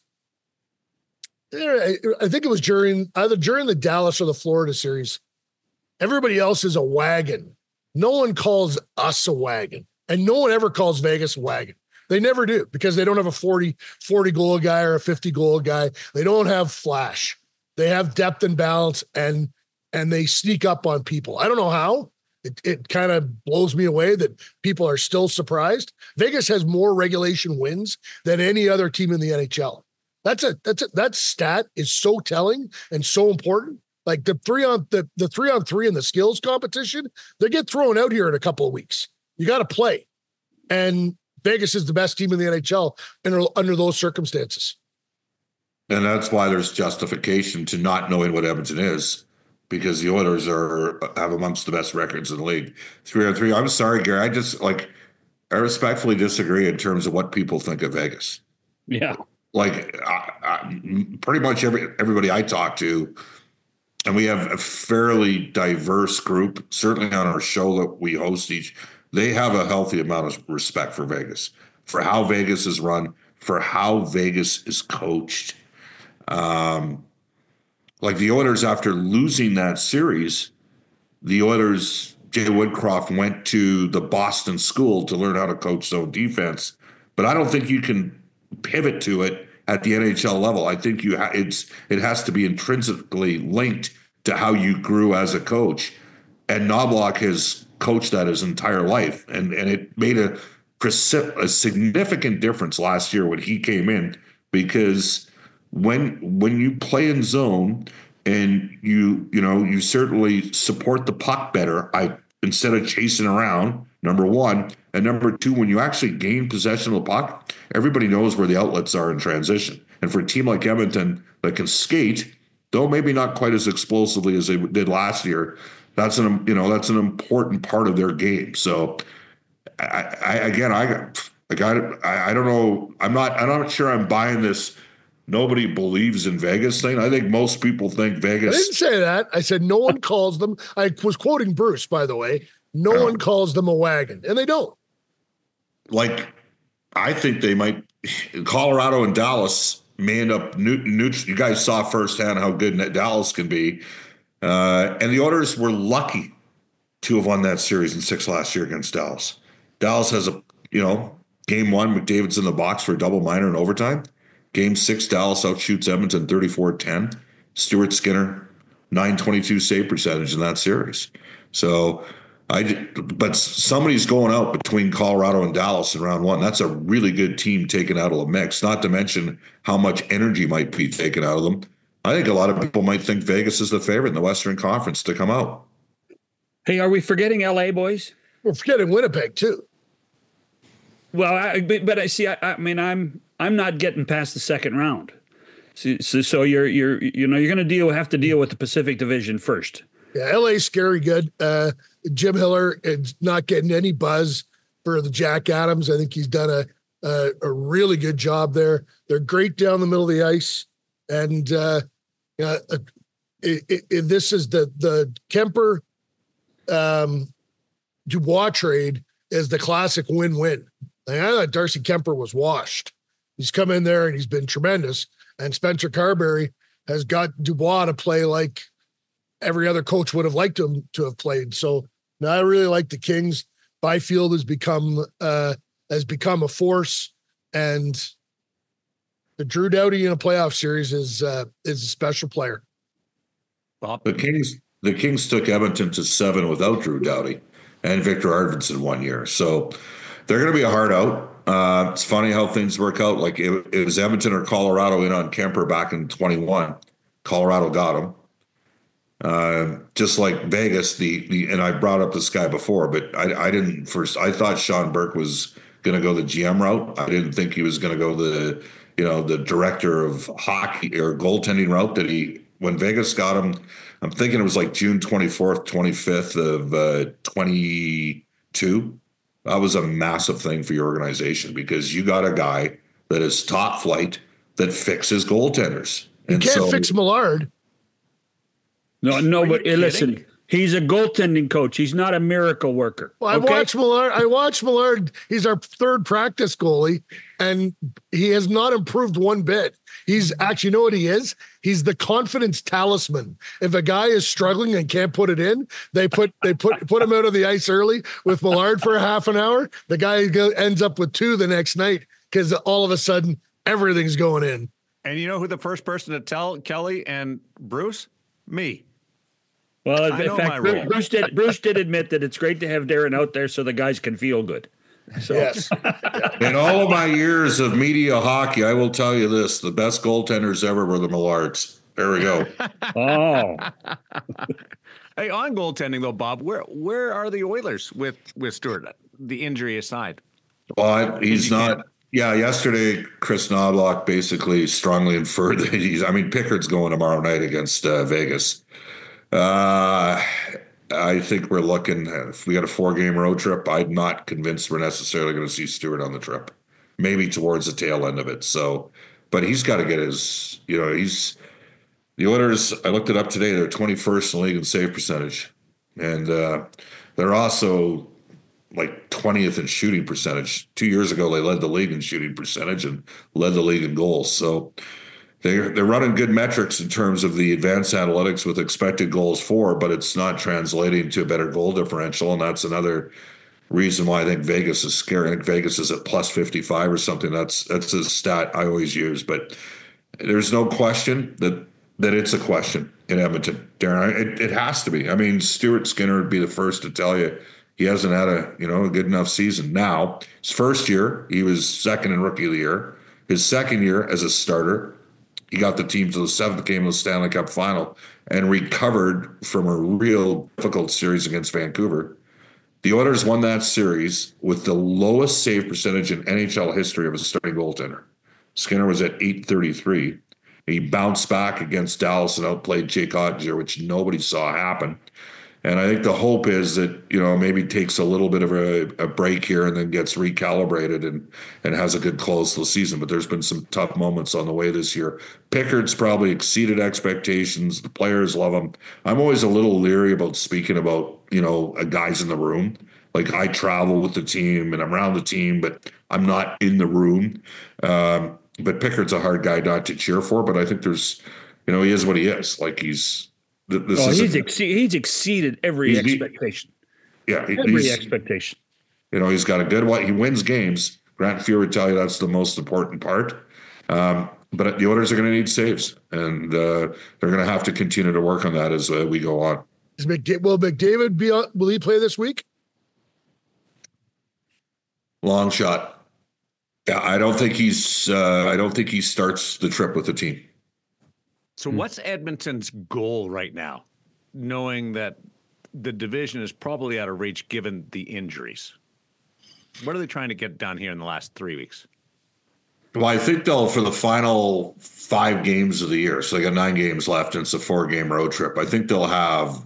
I think it was during either during the Dallas or the Florida series. Everybody else is a wagon. No one calls us a wagon, and no one ever calls Vegas a wagon. They never do because they don't have a forty, forty goal guy or a fifty goal guy. They don't have flash. They have depth and balance, and and they sneak up on people. I don't know how. It, it kind of blows me away that people are still surprised. Vegas has more regulation wins than any other team in the N H L. That's a that's a, that stat is so telling and so important. Like the three on the, the three on three in the skills competition, they get thrown out here in a couple of weeks. You got to play. And Vegas is the best team in the N H L under, under those circumstances. And that's why there's justification to not knowing what Edmonton is, because the Oilers are have amongst the best records in the league. Three on three. I'm sorry, Gary. I just like I respectfully disagree in terms of what people think of Vegas. Yeah. Like I, I, pretty much every everybody I talk to, and we have a fairly diverse group, certainly on our show that we host each, they have a healthy amount of respect for Vegas, for how Vegas is run, for how Vegas is coached. Um, like the Oilers, after losing that series, the Oilers, Jay Woodcroft went to the Boston school to learn how to coach zone defense. But I don't think you can pivot to it at the N H L level. I think you ha- it's it has to be intrinsically linked to how you grew as a coach. And Knobloch has coached that his entire life, and and it made a precip- a significant difference last year when he came in, because when when you play in zone and you you know you certainly support the puck better, I instead of chasing around, number one. And number two, when you actually gain possession of the puck, everybody knows where the outlets are in transition. And for a team like Edmonton that can skate, though maybe not quite as explosively as they did last year, that's an you know that's an important part of their game. So, I, I again, I I got I, I don't know. I'm not I'm not sure I'm buying this. Nobody believes in Vegas thing. I think most people think Vegas. I didn't say that. I said no one calls them. I was quoting Bruce, by the way. No Oh. one calls them a wagon, and they don't. Like, I think they might. Colorado and Dallas may end up neutral. You guys saw firsthand how good Dallas can be, uh, and the Oilers were lucky to have won that series in six last year against Dallas. Dallas has a you know game one, McDavid's in the box for a double minor in overtime. Game six, Dallas outshoots Edmonton thirty-four ten. Stuart Skinner, nine twenty-two save percentage in that series. So. I, but somebody's going out between Colorado and Dallas in round one. That's a really good team taken out of the mix, not to mention how much energy might be taken out of them. I think a lot of people might think Vegas is the favorite in the Western Conference to come out. Hey, are we forgetting L A, boys? We're forgetting Winnipeg too. Well, I, but, but I see. I, I mean, I'm I'm not getting past the second round. So, so, so you're you're you know you're going to deal have to deal with the Pacific Division first. Yeah, L A's scary good. Uh, Jim Hiller is not getting any buzz for the Jack Adams. I think he's done a a, a really good job there. They're great down the middle of the ice, and uh, uh, it, it, it, this is the the Kemper um, Dubois trade is the classic win-win. Like, I thought Darcy Kemper was washed. He's come in there and he's been tremendous. And Spencer Carberry has got Dubois to play like every other coach would have liked him to have played. So now I really like the Kings. Byfield has become uh, has become a force, and the Drew Doughty in a playoff series is uh, is a special player. The Kings the Kings took Edmonton to seven without Drew Doughty and Victor Arvidsson one year. So they're going to be a hard out. Uh, it's funny how things work out. Like it, it was Edmonton or Colorado in on Kemper back in twenty-one. Colorado got him. Uh, just like Vegas, the the and I brought up this guy before, but I, I didn't first. I thought Sean Burke was going to go the G M route. I didn't think he was going to go the you know the director of hockey or goaltending route that he. When Vegas got him, I'm thinking it was like June twenty-fourth, twenty-fifth of uh, twenty-two. That was a massive thing for your organization because you got a guy that is top flight that fixes goaltenders. You and can't so, fix Millard. No, no, but uh, listen, he's a goaltending coach. He's not a miracle worker. Well, I okay? watched Millard. I watched Millard. He's our third practice goalie, and he has not improved one bit. He's actually, you know what he is? He's the confidence talisman. If a guy is struggling and can't put it in, they put they put put him out of the ice early with Millard for a half an hour. The guy go, ends up with two the next night because all of a sudden everything's going in. And you know who the first person to tell Kelly and Bruce? Me. Well, I in know fact, my Bruce, role. Bruce did Bruce did admit that it's great to have Darren out there so the guys can feel good. So. Yes. in all of my years of media hockey, I will tell you this: the best goaltenders ever were the Millards. There we go. Oh. Hey, on goaltending though, Bob, where where are the Oilers with with Stewart? The injury aside. Well, he's not. Yeah, yesterday Chris Knobloch basically strongly inferred that he's. I mean, Pickard's going tomorrow night against uh, Vegas. Uh, I think we're looking. If we got a four-game road trip, I'm not convinced we're necessarily going to see Stewart on the trip. Maybe towards the tail end of it. So, but he's got to get his. You know, he's the Oilers. I looked it up today. They're twenty-first in the league in save percentage, and uh, they're also like twentieth in shooting percentage. Two years ago, they led the league in shooting percentage and led the league in goals. So they're, they're running good metrics in terms of the advanced analytics with expected goals for, but it's not translating to a better goal differential. And that's another reason why I think Vegas is scary. I think Vegas is at plus fifty-five or something. That's that's a stat I always use. But there's no question that that it's a question in Edmonton, Darren. It, it has to be. I mean, Stuart Skinner would be the first to tell you he hasn't had a, you know, a good enough season. Now, his first year, he was second in Rookie of the Year. His second year as a starter, he got the team to the seventh game of the Stanley Cup final and recovered from a real difficult series against Vancouver. The Oilers won that series with the lowest save percentage in N H L history of a starting goaltender. Skinner was at eight thirty-three. He bounced back against Dallas and outplayed Jake Oettinger, which nobody saw happen. And I think the hope is that, you know, maybe takes a little bit of a, a break here and then gets recalibrated and, and has a good close to the season. But there's been some tough moments on the way this year. Pickard's probably exceeded expectations. The players love him. I'm always a little leery about speaking about, you know, guys in the room. Like I travel with the team and I'm around the team, but I'm not in the room. Um, but Pickard's a hard guy not to cheer for. But I think there's, you know, he is what he is. Like he's, This oh, is he's, a, ex- he's exceeded every he's, expectation. Yeah, he, every he's, expectation. You know, he's got a good one. He wins games. Grant Fuhr would tell you that's the most important part. Um, but the Oilers are going to need saves, and uh, they're going to have to continue to work on that as uh, we go on. Is McD- will McDavid be on, will he play this week? Long shot. Yeah, I don't think he's. Uh, I don't think he starts the trip with the team. So what's Edmonton's goal right now, knowing that the division is probably out of reach given the injuries. What are they trying to get done here in the last three weeks? Well, I think they'll, for the final five games of the year, so they got nine games left and it's a four-game road trip, I think they'll have,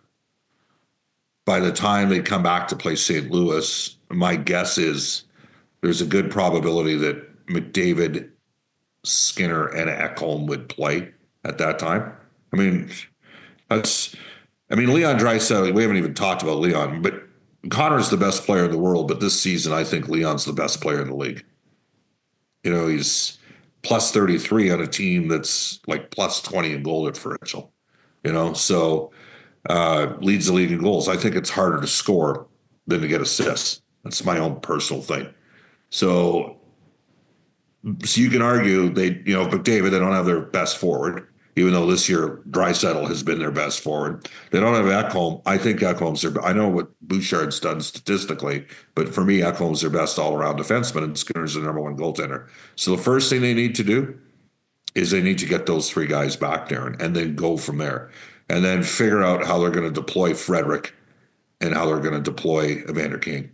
by the time they come back to play Saint Louis, my guess is there's a good probability that McDavid, Skinner, and Ekholm would play at that time. I mean, that's, I mean, Leon Draisaitl, we haven't even talked about Leon, but Connor's the best player in the world, but this season I think Leon's the best player in the league. You know, he's plus thirty-three on a team that's like plus twenty in goal differential, you know, so uh, leads the league in goals. I think it's harder to score than to get assists. That's my own personal thing. So, so you can argue they, you know, McDavid, they don't have their best forward, even though this year Draisaitl has been their best forward. They don't have Ekholm. I think Ekholm's their, I know what Bouchard's done statistically, but for me, Ekholm's their best all-around defenseman and Skinner's the number one goaltender. So the first thing they need to do is they need to get those three guys back there and, and then go from there. And then figure out how they're going to deploy Frederick and how they're going to deploy Evander Kane.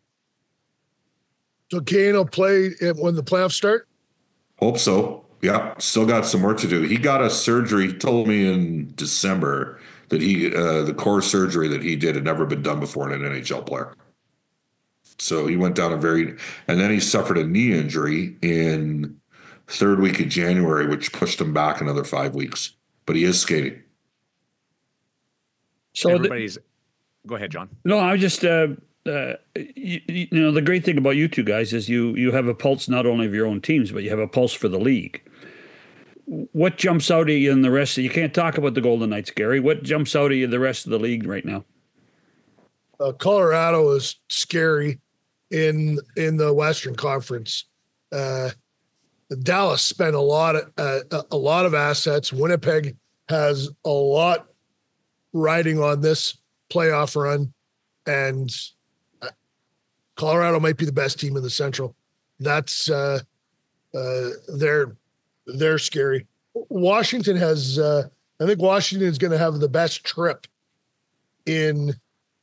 So Kane will play when the playoffs start? Hope so. Yeah, still got some work to do. He got a surgery, he told me in December that he, uh, the core surgery that he did had never been done before in an N H L player. So he went down a very, and then he suffered a knee injury in third week of January, which pushed him back another five weeks. But he is skating. So everybody's, the, go ahead, John. No, I just, uh, uh, you, you know, the great thing about you two guys is you you have a pulse not only of your own teams, but you have a pulse for the league. What jumps out at you in the rest of, you can't talk about the Golden Knights, Gary. What jumps out at you the rest of the league right now? Uh, Colorado is scary in in the Western Conference. Uh, Dallas spent a lot of uh, a lot of assets. Winnipeg has a lot riding on this playoff run, and Colorado might be the best team in the Central. That's uh, uh, they're they're scary. Washington has, uh, I think Washington is going to have the best trip in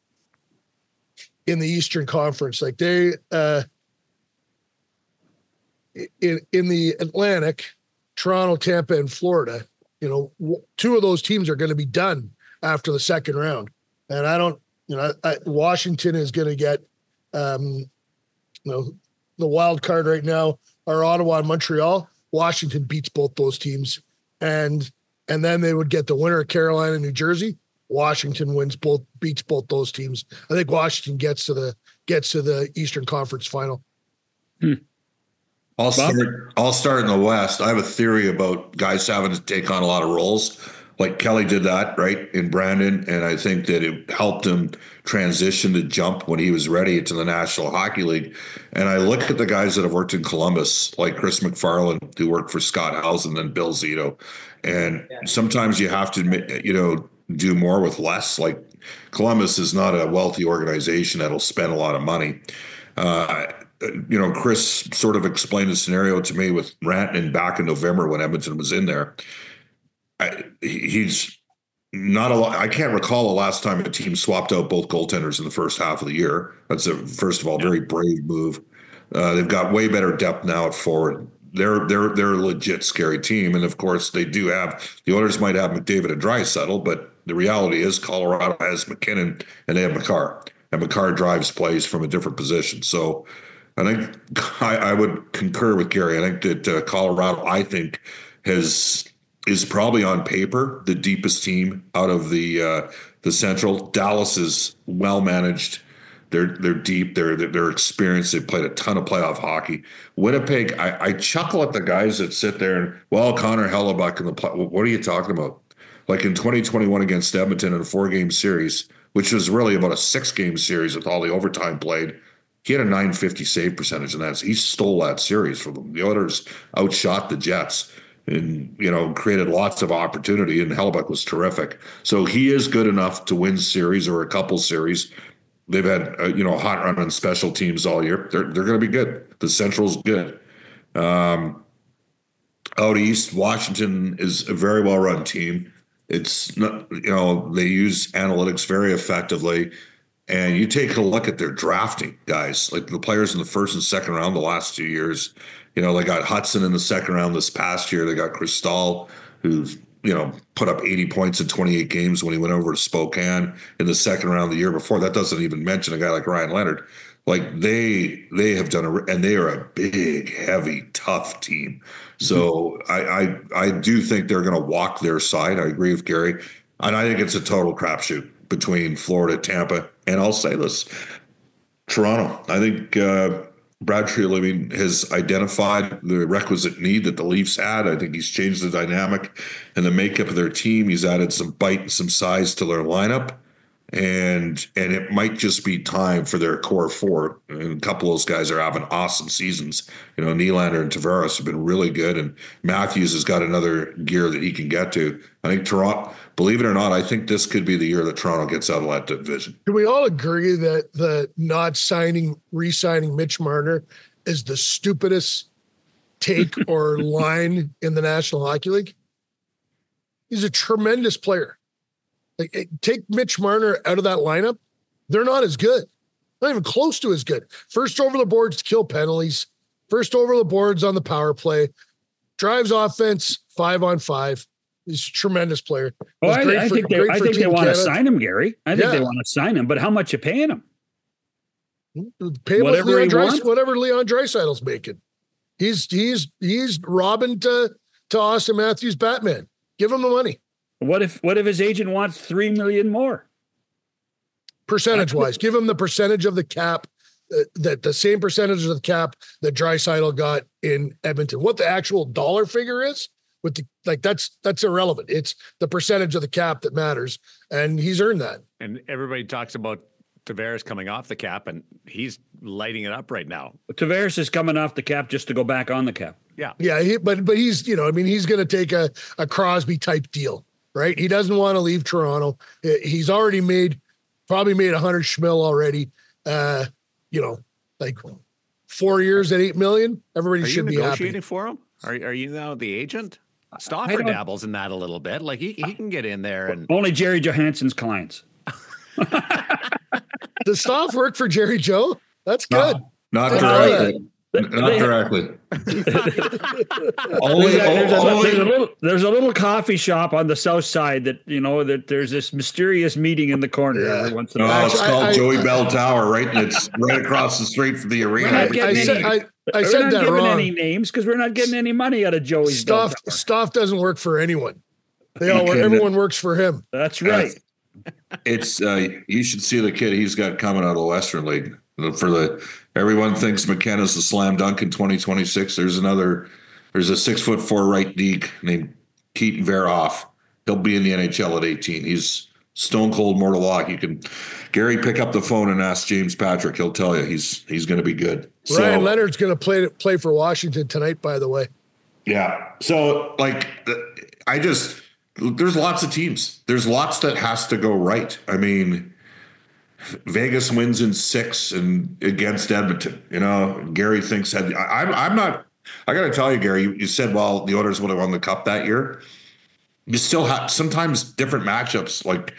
in the Eastern Conference. Like they uh, in in the Atlantic, Toronto, Tampa, and Florida. You know, two of those teams are going to be done after the second round. And I don't, you know, I, Washington is going to get, um, you know, the wild card right now are Ottawa and Montreal. Washington beats both those teams. And, and then they would get the winner of Carolina and New Jersey. Washington wins both, beats both those teams. I think Washington gets to the, gets to the Eastern Conference final. Hmm. I'll start, I'll start in the West. I have a theory about guys having to take on a lot of roles. Like Kelly did that, right, in Brandon, and I think that it helped him transition to jump when he was ready into the National Hockey League. And I look at the guys that have worked in Columbus, like Chris McFarland, who worked for Scott Housen and Bill Zito. And sometimes you have to, you know, do more with less. Like Columbus is not a wealthy organization that'll spend a lot of money. Uh, you know, Chris sort of explained the scenario to me with Rantanen back in November when Edmonton was in there. I, he's not a lot. I can't recall the last time a team swapped out both goaltenders in the first half of the year. That's a, first of all, very brave move. Uh, they've got way better depth now at forward. They're they're they're a legit scary team, and of course they do have the Oilers might have McDavid and Draisaitl, but the reality is Colorado has McKinnon and they have Makar, and Makar drives plays from a different position. So I think I, I would concur with Gary. I think that uh, Colorado, I think, has. is probably on paper the deepest team out of the uh, the Central. Dallas is well managed. They're they're deep. They're they're experienced. They've played a ton of playoff hockey. Winnipeg, I, I chuckle at the guys that sit there and well, Connor Hellebuck in the play. What are you talking about? Like in twenty twenty-one against Edmonton in a four game series, which was really about a six game series with all the overtime played. He had a nine fifty save percentage, and that's he stole that series from them. The Oilers outshot the Jets. And, you know, created lots of opportunity, and Hellebuck was terrific. So he is good enough to win series or a couple series. They've had, a, you know, a hot run on special teams all year. They're they're going to be good. The Central's good. Um, out east, Washington is a very well-run team. It's not, you know, they use analytics very effectively. And you take a look at their drafting guys, like the players in the first and second round the last two years. You know, they got Hudson in the second round this past year. They got Cristal, who's, you know, put up eighty points in twenty-eight games when he went over to Spokane in the second round the year before. That doesn't even mention a guy like Ryan Leonard. Like they they have done a, and they are a big, heavy, tough team. So mm-hmm. I, I I do think they're going to walk their side. I agree with Gary, and I think it's a total crapshoot between Florida, Tampa, and I'll say this, Toronto. I think uh, Brad Treliving has identified the requisite need that the Leafs had. I think he's changed the dynamic and the makeup of their team. He's added some bite and some size to their lineup. And and it might just be time for their core four. And a couple of those guys are having awesome seasons. You know, Nylander and Tavares have been really good, and Matthews has got another gear that he can get to. I think Toronto, believe it or not, I think this could be the year that Toronto gets out of that division. Can we all agree that the not signing, re-signing Mitch Marner is the stupidest take or line in the National Hockey League? He's a tremendous player. Like, take Mitch Marner out of that lineup, they're not as good. Not even close to as good. First over the boards to kill penalties. First over the boards on the power play. Drives offense five on five. He's a tremendous player. Oh, I, I for, think they, I think they want to sign him, Gary. I think yeah. they want to sign him, but how much you paying him? Pay whatever Leon he Dreisaitl, wants? whatever Leon Draisaitl's making. He's he's he's Robin to to Austin Matthews Batman. Give him the money. What if what if his agent wants three million more? Percentage wise, give him the percentage of the cap uh, that the same percentage of the cap that Draisaitl got in Edmonton. What the actual dollar figure is with the like that's that's irrelevant. It's the percentage of the cap that matters, and he's earned that. And everybody talks about Tavares coming off the cap, and he's lighting it up right now. Tavares is coming off the cap just to go back on the cap. Yeah, yeah, he, but but he's you know I mean he's going to take a a Crosby type deal. Right. He doesn't want to leave Toronto. He's already made, probably made a hundred schmil already. Uh, you know, like four years at eight million. Everybody are should you be negotiating happy. for him? Are, are you now the agent? Stauffer dabbles in that a little bit. Like he, he can get in there and only Jerry Johansson's clients. Does Stauf work for Jerry Joe? That's good. Not, not directly. Not directly. only, there's, a, only, there's, a little, there's a little coffee shop on the south side that, you know, that there's this mysterious meeting in the corner yeah. every once in a oh, while. It's called I, Joey I, Bell Tower, right? And it's right across the street from the arena. I, I said, I, I we're said not that giving wrong. any names because we're not getting any money out of Joey's Stauf, Stauf doesn't work for anyone. They all work, everyone works for him. That's right. Uh, it's uh, you should see the kid he's got coming out of the Western League. For the everyone thinks McKenna's the slam dunk in twenty twenty-six. There's another. There's a six foot four right deke named Keaton Verhoff. He'll be in the N H L at eighteen. He's stone cold mortal lock. You can Gary pick up the phone and ask James Patrick. He'll tell you he's he's going to be good. Ryan so, Leonard's going to play play for Washington tonight. By the way. Yeah. So like I just there's lots of teams. There's lots that has to go right. I mean. Vegas wins in six and against Edmonton. You know, Gary thinks had I, I'm. I'm not. I got to tell you, Gary. You, you said well, the Oilers would have won the cup that year. You still have sometimes different matchups. Like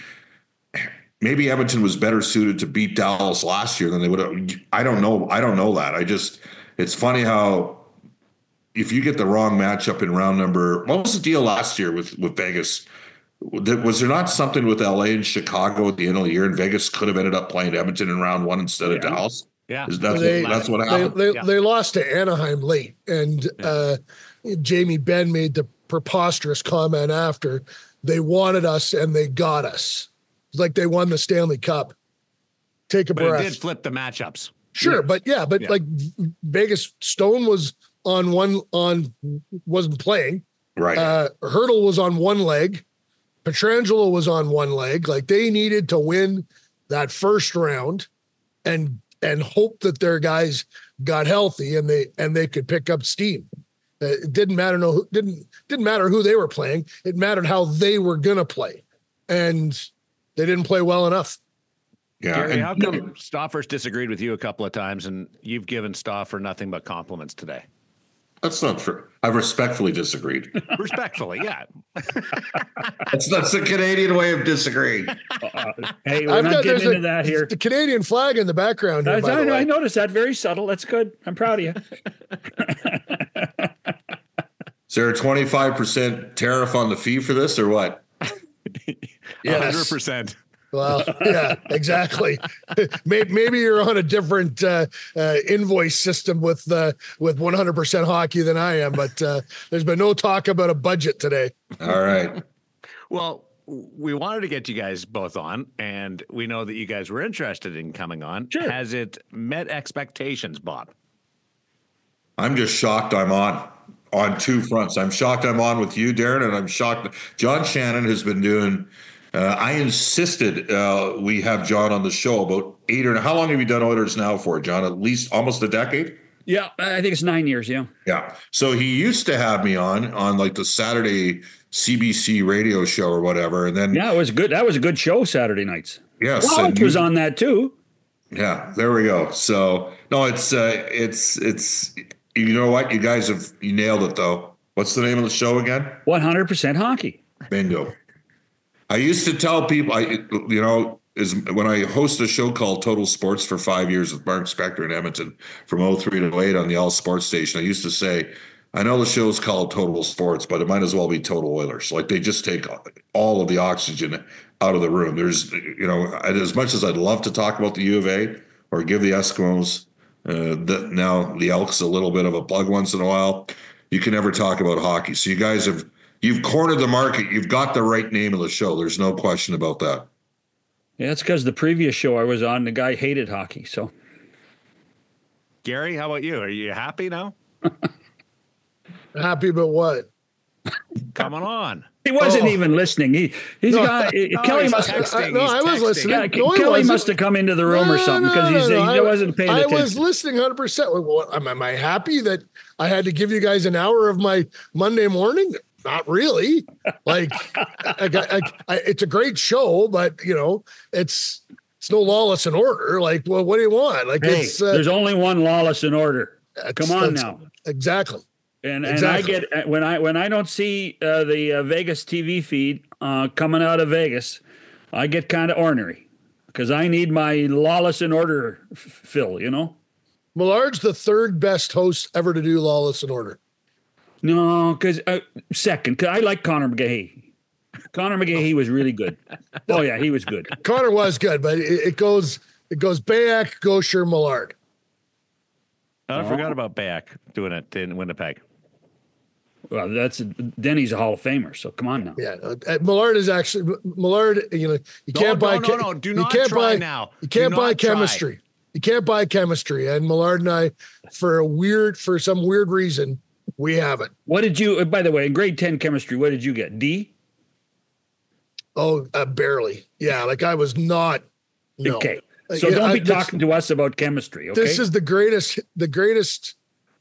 maybe Edmonton was better suited to beat Dallas last year than they would have. I don't know. I don't know that. I just. It's funny how if you get the wrong matchup in round number. What was the deal last year with with Vegas? Was there not something with L A and Chicago at the end of the year, and Vegas could have ended up playing Edmonton in round one instead of yeah. Dallas? Yeah, that's, they, what, that's what happened. They, they, yeah. they lost to Anaheim late, and yeah. uh, Jamie Benn made the preposterous comment after they wanted us and they got us. It's like they won the Stanley Cup. Take a but breath. It did flip the matchups. Sure, yeah. but yeah, but yeah. like Vegas Stone was on one on wasn't playing. Right. Uh, Hurdle was on one leg. Pietrangelo was on one leg. Like they needed to win that first round and and hope that their guys got healthy and they and they could pick up steam. Uh, it didn't matter no didn't didn't matter who they were playing. It mattered how they were gonna play, and they didn't play well enough. Yeah. Gary, and, how come Stauffer's disagreed with you a couple of times, and you've given Stauffer nothing but compliments today? That's not true. I respectfully disagreed. Respectfully, yeah. That's that's the Canadian way of disagreeing. Uh, hey, we're I've not got- getting there's into a- that here. The Canadian flag in the background here, I, by I, the way. I noticed that. Very subtle. That's good. I'm proud of you. Is there a twenty-five percent tariff on the fee for this or what? Yes. one hundred percent. Well, yeah, exactly. maybe, maybe you're on a different uh, uh, invoice system with uh, with one hundred percent hockey than I am, but uh, there's been no talk about a budget today. All right. Well, we wanted to get you guys both on, and we know that you guys were interested in coming on. Sure. Has it met expectations, Bob? I'm just shocked I'm on on two fronts. I'm shocked I'm on with you, Darren, and I'm shocked. John Shannon has been doing, uh, I insisted uh, we have John on the show about eight or, how long have you done Oilers Now for, John? At least almost a decade? Yeah, I think it's nine years. Yeah. Yeah. So he used to have me on, on like the Saturday C B C radio show or whatever. And then, Yeah, it was good. That was a good show Saturday nights. yes. Wallach and was you- on that too. Yeah, there we go. So no, it's, uh, it's, it's, you know what? You guys have, you nailed it though. What's the name of the show again? one hundred percent hockey. Bingo. I used to tell people, I, you know, is when I host a show called Total Sports for five years with Mark Spector in Edmonton from oh three to oh eight on the All Sports station. I used to say, I know the show's called Total Sports, but it might as well be Total Oilers. Like they just take all of the oxygen out of the room. There's, you know, as much as I'd love to talk about the U of A or give the Eskimos, uh, the, now the Elks a little bit of a plug once in a while, you can never talk about hockey. So you guys have, you've cornered the market. You've got the right name of the show. There's no question about that. Yeah, that's because the previous show I was on, the guy hated hockey. So Gary, how about you? Are you happy now? Happy about what? Coming on. he wasn't Oh. even listening. He he's No. a guy. No, Kelly he's must. texting. I, no, He's I was texting. listening. Yeah, No, I Kelly wasn't. must have come into the room or No, something no, because no, he's no, he I- wasn't paying I attention. was listening one hundred percent. Am, am I happy that I had to give you guys an hour of my Monday morning? Not really. Like, I, I, I, it's a great show, but you know, it's it's no Lawless and Order. Like, well, what do you want? Like, Hey, it's uh, there's only one Lawless in order. that's- Come on that's- now. Exactly. And Exactly. and I get when I when I don't see uh, the uh, Vegas T V feed uh, coming out of Vegas, I get kind of ornery because I need my Lawless in Order f- fill. You know. Millard's the third best host ever to do Lawless and Order. No, because uh, second, because I like Connor McGahey. Connor McGahey was really good. Oh yeah, he was good. Connor was good, but it, it goes it goes Bayak, Gosher, Millard. Oh, I forgot about Bayak doing it in Winnipeg. Well, that's Denny's a Hall of Famer, so come on now. Yeah, uh, Millard is actually Millard. You know, you No, can't no, buy. no, che- no, do you not can't try buy, now. You Do can't buy not try. chemistry. You can't buy chemistry. And Millard and I, for a weird, for some weird reason, we have it. What did you? uh, By the way, in grade ten chemistry, what did you get? D. Oh, uh, barely. Yeah, like I was not. No. Okay. Uh, So yeah, don't I- be this- talking to us about chemistry. Okay. This is the greatest, the greatest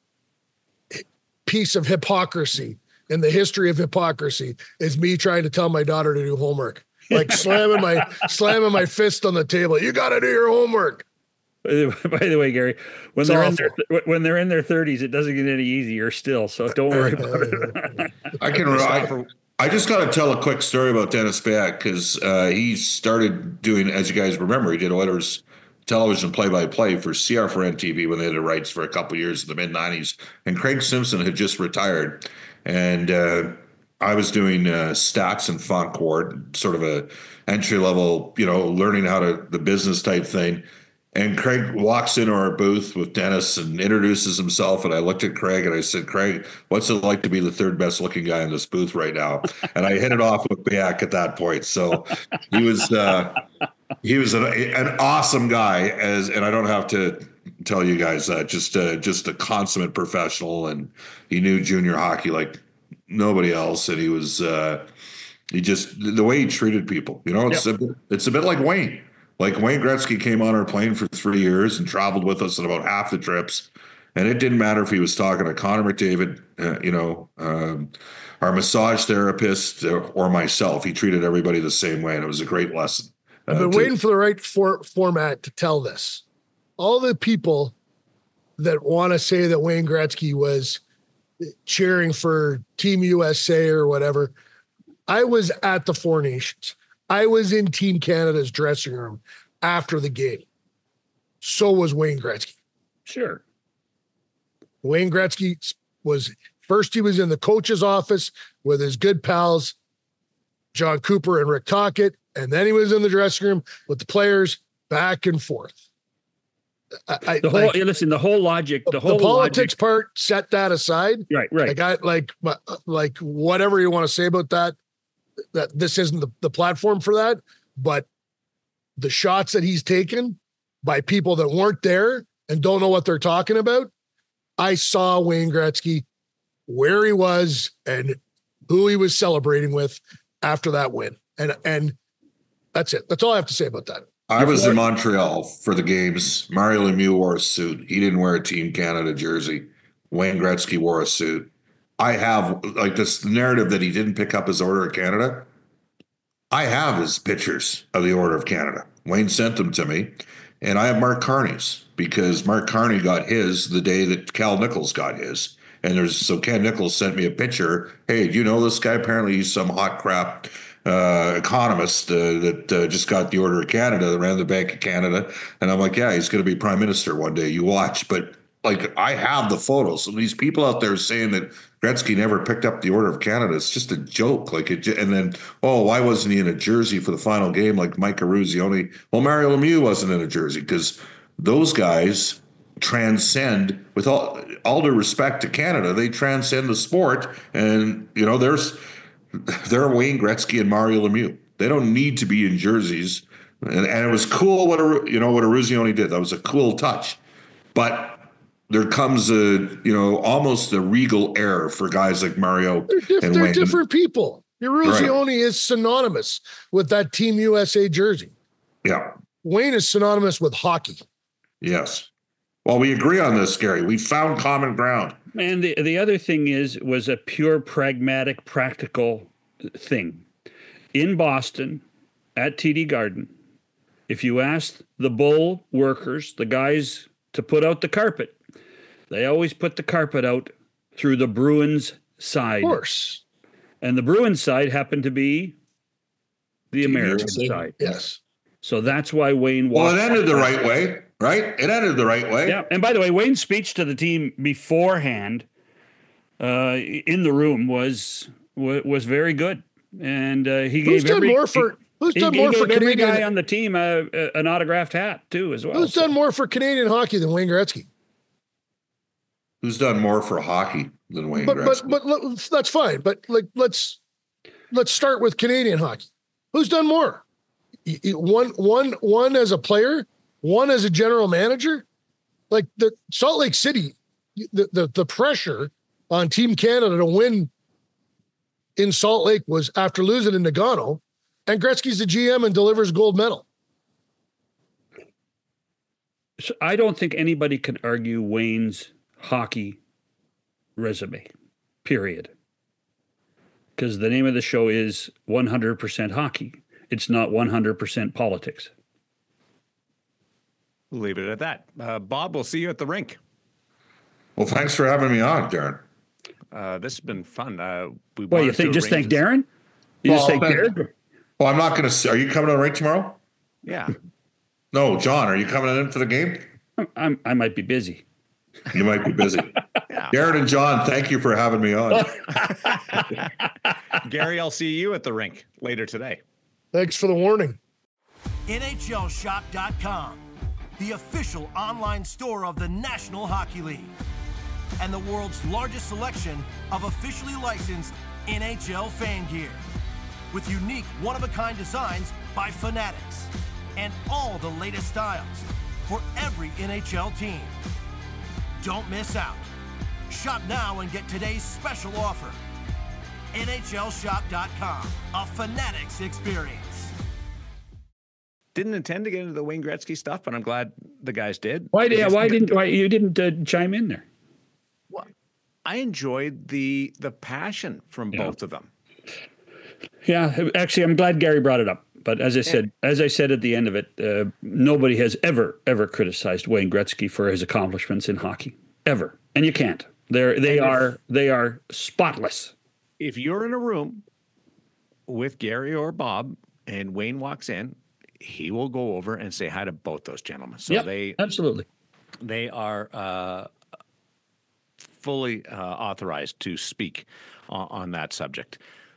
piece of hypocrisy in the history of hypocrisy is me trying to tell my daughter to do homework, like slamming my slamming my fist on the table. You got to do your homework. By the way, Gary, when It's they're awful. in their when they're in their thirties, it doesn't get any easier still. So don't worry about it. I can. I, I just got to tell a quick story about Dennis Bayak because uh, he started doing, as you guys remember, he did Oilers television play-by-play for C R four N T V when they had the rights for a couple of years in the mid nineties, and Craig Simpson had just retired, and uh, I was doing uh, stats and font court, sort of a entry level, you know, learning how to the business type thing. And Craig walks into our booth with Dennis and introduces himself. And I looked at Craig and I said, Craig, what's it like to be the third best looking guy in this booth right now? And I hit it off with Bayak at that point. So he was uh, he was an, an awesome guy, as and I don't have to tell you guys that, just uh, just a consummate professional. And he knew junior hockey like nobody else. And he was uh, he just the way he treated people, you know, it's, yep. a, it's a bit like Wayne. Like Wayne Gretzky came on our plane for three years and traveled with us on about half the trips. And it didn't matter if he was talking to Connor McDavid, uh, you know, um, our massage therapist or, or myself. He treated everybody the same way. And it was a great lesson. I've been uh, to, waiting for the right for, format to tell this. All the people that want to say that Wayne Gretzky was cheering for Team U S A or whatever. I was at the Four Nations. I was in Team Canada's dressing room after the game. So was Wayne Gretzky. Sure. Wayne Gretzky was first, he was in the coach's office with his good pals, John Cooper and Rick Tocchet, and then he was in the dressing room with the players back and forth. I, I, the whole, like, listen, the whole logic, the whole the politics logic, part, set that aside. Right, right. Like, I, like, like whatever you want to say about that, that this isn't the, the platform for that, but the shots that he's taken by people that weren't there and don't know what they're talking about. I saw Wayne Gretzky where he was and who he was celebrating with after that win. And, and that's it. That's all I have to say about that. I was in Montreal for the games. Mario Lemieux wore a suit. He didn't wear a Team Canada jersey. Wayne Gretzky wore a suit. I have like this narrative that he didn't pick up his Order of Canada. I have his pictures of the Order of Canada. Wayne sent them to me. And I have Mark Carney's because Mark Carney got his the day that Cal Nichols got his. And there's so Ken Nichols sent me a picture. Hey, do you know this guy? Apparently he's some hot crap uh, economist uh, that uh, just got the Order of Canada, that ran the Bank of Canada. And I'm like, yeah, he's going to be prime minister one day. You watch. But like, I have the photos. So these people out there saying that Gretzky never picked up the Order of Canada, it's just a joke. Like it, and then, oh, why wasn't he in a jersey for the final game like Mike Eruzione? Well, Mario Lemieux wasn't in a jersey because those guys transcend, with all all due respect to Canada, they transcend the sport. And you know, there's they're Wayne Gretzky and Mario Lemieux. They don't need to be in jerseys. And, and it was cool what you know what Eruzione did. That was a cool touch, but there comes a, you know, almost a regal air for guys like Mario they're diff- and they're Wayne. different people. Eruzione Right. is synonymous with that Team U S A jersey. Yeah. Wayne is synonymous with hockey. Yes. Well, we agree on this, Gary. We found common ground. And the the other thing is was a pure pragmatic, practical thing. In Boston, at T D Garden, if you asked the Bull workers, the guys to put out the carpet, they always put the carpet out through the Bruins side. Of course. And the Bruins side happened to be the American U S A. side. Yes. So that's why Wayne walked. Well, it ended the right way, right? It ended the right way. Yeah. And by the way, Wayne's speech to the team beforehand uh, in the room was was, was very good. And uh, he Who's gave done every, more for Who's he, done he more gave for every Canadian? guy on the team uh, uh, an autographed hat too, as well. Who's So- done more for Canadian hockey than Wayne Gretzky? Who's done more for hockey than Wayne But Gretzky? but but let- that's fine. But like let's let's start with Canadian hockey. Who's done more? Y- y- One one one as a player, one as a general manager. Like the Salt Lake City, the the, the pressure on Team Canada to win in Salt Lake was after losing in Nagano, and Gretzky's the G M and delivers gold medal. So I don't think anybody can argue Wayne's hockey resume, period. Because the name of the show is one hundred percent hockey. It's not one hundred percent politics. We'll leave it at that. Uh, Bob, we'll see you at the rink. Well, thanks for having me on, Darren. Uh, this has been fun. Uh, we Well, you wanted think to just thank arrange this- Darren? You just Well, thank thank- Darren? Well, I'm not going to. Are you coming on right tomorrow? Yeah. No, John, are you coming in for the game? I'm, I might be busy. You might be busy. Yeah. Darren and John, thank you for having me on. Gary, I'll see you at the rink later today. Thanks for the warning. N H L shop dot com, the official online store of the National Hockey League, and the world's largest selection of officially licensed N H L fan gear, with unique one-of-a-kind designs by Fanatics, and all the latest styles for every N H L team. Don't miss out. Shop now and get today's special offer. N H L shop dot com, a Fanatics experience. Didn't intend to get into the Wayne Gretzky stuff, but I'm glad the guys did. Why did Because why the- didn't why you didn't uh, chime in there? I enjoyed the the passion from Yeah. both of them. Yeah, actually, I'm glad Gary brought it up. But as I said, as I said at the end of it, uh, nobody has ever ever criticized Wayne Gretzky for his accomplishments in hockey, ever, and you can't. They're they And if- are they are spotless. If you're in a room with Gary or Bob and Wayne walks in, he will go over and say hi to both those gentlemen. So Yep, they absolutely. they are uh, fully uh, authorized to speak on, on that subject.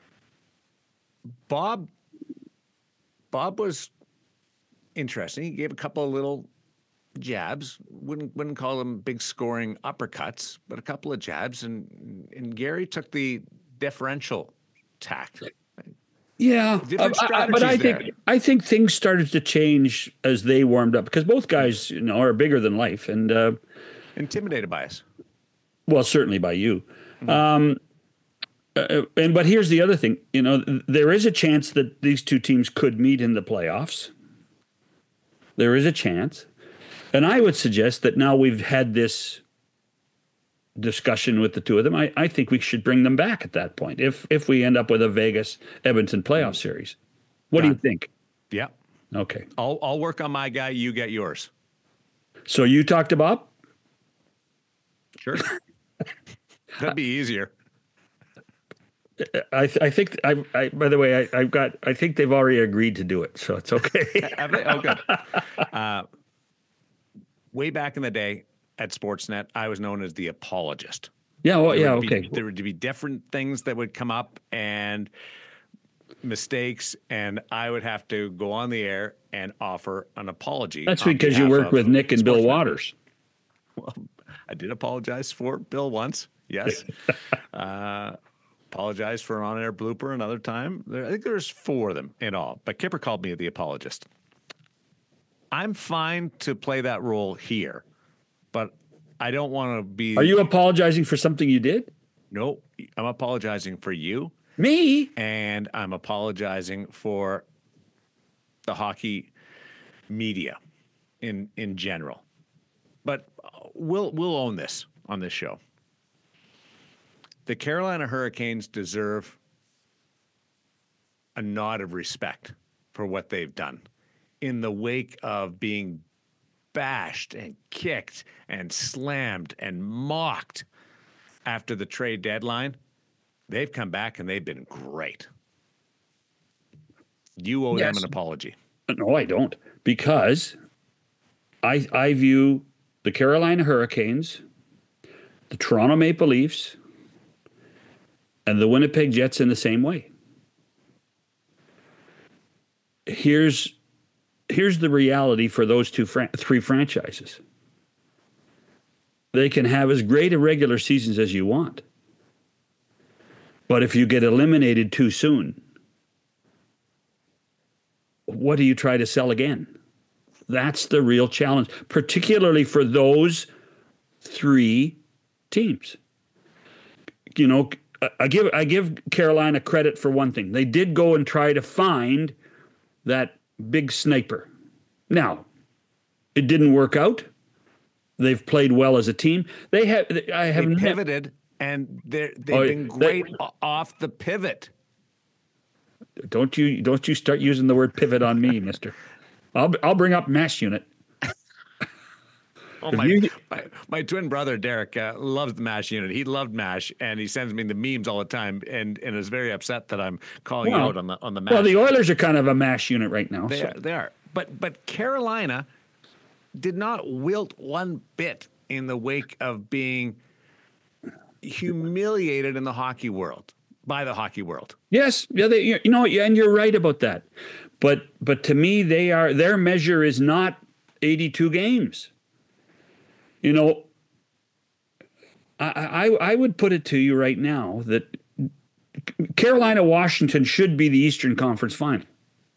Bob Bob was interesting. He gave a couple of little jabs. Wouldn't wouldn't call them big scoring uppercuts, but a couple of jabs. And and Gary took the deferential tact. Yeah, Different uh, I- but I strategies think there. I think things started to change as they warmed up because both guys, you know, are bigger than life, and uh, Intimidated by us. well, certainly by you. Um, uh, and but here's the other thing, you know, th- there is a chance that these two teams could meet in the playoffs. There is a chance, and I would suggest that now we've had this discussion with the two of them, I, I think we should bring them back at that point if if we end up with a Vegas Edmonton playoff series. What do you Done. think? Yeah. Okay. I'll I'll work on my guy. You get yours. So you talked to Bob? Sure. That'd be easier. I th- I think I, I by the way I I've got I think they've already agreed to do it, so it's okay. Have they? Oh, good. Uh, way back in the day at Sportsnet, I was known as the apologist. Yeah, well, There yeah, would be- okay. there would be different things that would come up and mistakes, and I would have to go on the air and offer an apology. That's on because you behalf worked of with Nick and Bill Sportsnet. Waters. Well, I did apologize for Bill once. Yes. uh, apologize for an on-air blooper another time. There, I think there's four of them in all. But Kipper called me the apologist. I'm fine to play that role here, but I don't want to be. Are you apologizing for something you did? No, I'm apologizing for you, Me? and I'm apologizing for the hockey media in in general. But we'll we'll own this on this show. The Carolina Hurricanes deserve a nod of respect for what they've done in the wake of being bashed and kicked and slammed and mocked after the trade deadline. They've come back and they've been great. You owe Yes. them an apology. No, I don't, because I I view the Carolina Hurricanes, the Toronto Maple Leafs, and the Winnipeg Jets in the same way. Here's here's the reality for those two fran- three franchises. They can have as great a regular seasons as you want, but if you get eliminated too soon, what do you try to sell again? That's the real challenge, particularly for those three teams. You know, I give I give Carolina credit for one thing. They did go and try to find that big sniper. Now, it didn't work out. They've played well as a team. They have. I have They ne- pivoted, and they're, they've Oh, been they- great o- off the pivot. Don't you don't you start using the word pivot on me, Mister. I'll I'll bring up mass unit. Oh, If my, you- my my twin brother Derek uh, loves the MASH unit. He loved MASH, and he sends me the memes all the time, and, and is very upset that I'm calling you Well, out on the on the MASH. Well, the Oilers are kind of a mash unit right now. They so- are, they are. But but Carolina did not wilt one bit in the wake of being humiliated in the hockey world by the hockey world. Yes, yeah, they, you know, yeah, and you're right about that. But but to me, they are their measure is not eighty-two games. You know, I I, I would put it to you right now that Carolina Washington should be the Eastern Conference Final.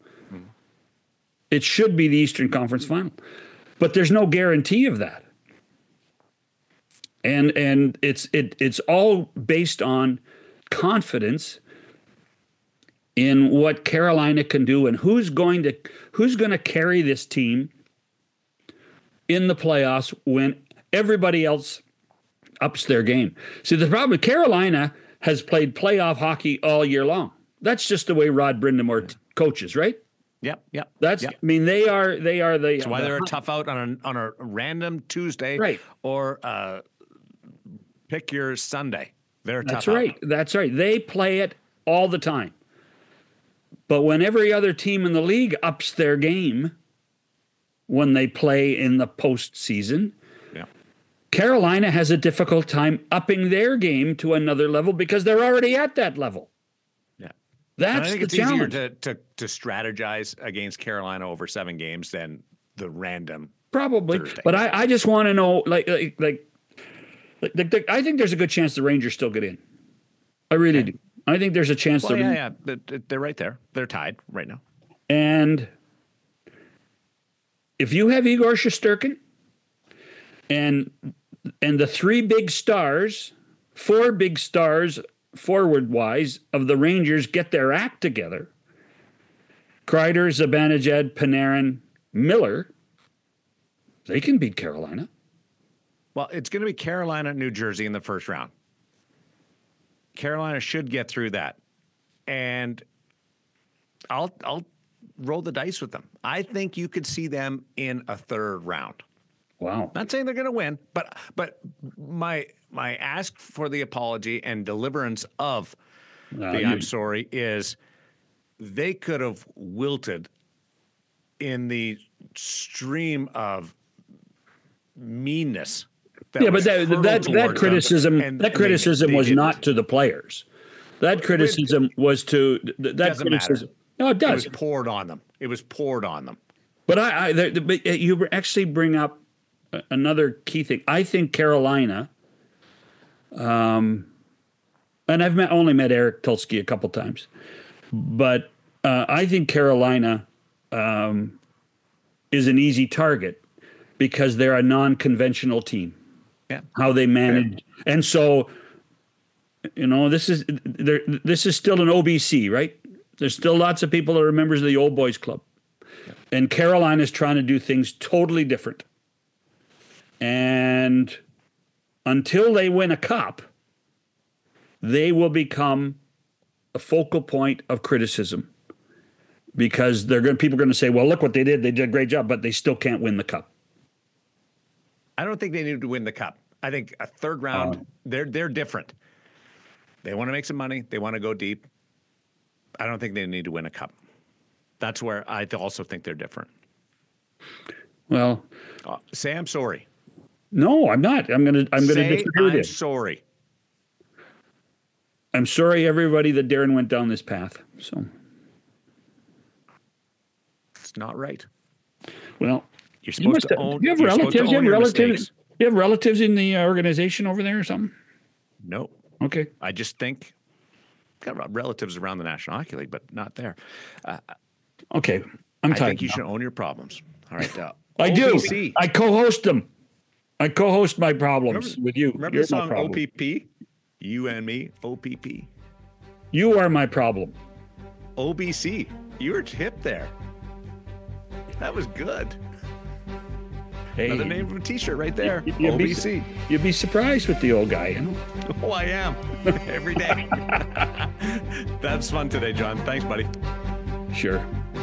It should be the Eastern Conference Final, but there's no guarantee of that. And and it's it it's all based on confidence in what Carolina can do and who's going to who's going to carry this team in the playoffs when everybody else ups their game. See, the problem with Carolina has played playoff hockey all year long. That's just the way Rod Brindamore t- coaches, right? Yep, yep. That's yep. I mean they are they are the That's why the- they're a tough out on a on a random Tuesday, Right. or uh, Pick your Sunday. They're That's tough right. out. That's right. They play it all the time. But when every other team in the league ups their game when they play in the postseason, Yeah. Carolina has a difficult time upping their game to another level because they're already at that level. Yeah. That's and I think the it's challenge. easier to, to to strategize against Carolina over seven games than the random Probably. Thursday. But I, I just want to know, like, like, like, like, like, like, I think there's a good chance the Rangers still get in. I really Okay. do. I think there's a chance. Well, the yeah, yeah. They're, they're right there. They're tied right now. And if you have Igor Shesterkin and and the three big stars, four big stars forward wise of the Rangers get their act together, Kreider, Zibanejad, Panarin, Miller, they can beat Carolina. Well, it's going to be Carolina, New Jersey in the first round. Carolina should get through that. And I'll I'll roll the dice with them. I think you could see them in a third round. Wow. Not saying they're going to win, but but my my ask for the apology and deliverance of Uh, the you- I'm sorry is they could have wilted in the stream of meanness. That yeah, but was that hurled that, that towards them, criticism and that they- criticism they was didn't. not to the players. That criticism was to th- that Doesn't criticism. matter. No, it It does. was poured on them. It was poured on them. But I, I the, the, but you actually bring up a- another key thing. I think Carolina, um, and I've met, only met Eric Tulsky a couple times, but uh, I think Carolina um, is an easy target because they're a non-conventional team. Yeah. How they manage, and so you know this is there. This is still an O B C, right? There's still lots of people that are members of the Old Boys Club. And Carolina's trying to do things totally different. And until they win a cup, they will become a focal point of criticism because they're going people are going to say, well, look what they did. They did a great job, but they still can't win the cup. I don't think they need to win the cup. I think a third round, Uh, they're they're different. They want to make some money. They want to go deep. I don't think they need to win a cup. That's where I also think they're different. Well, Uh, say I'm sorry. no, I'm not. I'm going to I'm going to Say disagree with I'm you. sorry. I'm sorry, everybody, that Darren went down this path. So, It's not right. well, You're you supposed must to have, own. do you have you're supposed to relatives? You own have your relatives? mistakes. You have relatives in the uh, organization over there or something? No, Okay. I just think got relatives around the National Hockey League, but not there. Uh, Okay. I'm I tired. think you now. should own your problems. All right. Uh, I O do. B C. I co-host them. I co-host my problems Remember- with you. Remember You're the my song problem. O P P? You and me, O P P. You are my problem. O B C. You were hip there. That was good. Hey, Another name of a T-shirt right there. you- you'd O be B su- C. You'd be surprised with the old guy, you know? Oh, I am. Every day. That's fun today, John. Thanks, buddy. Sure.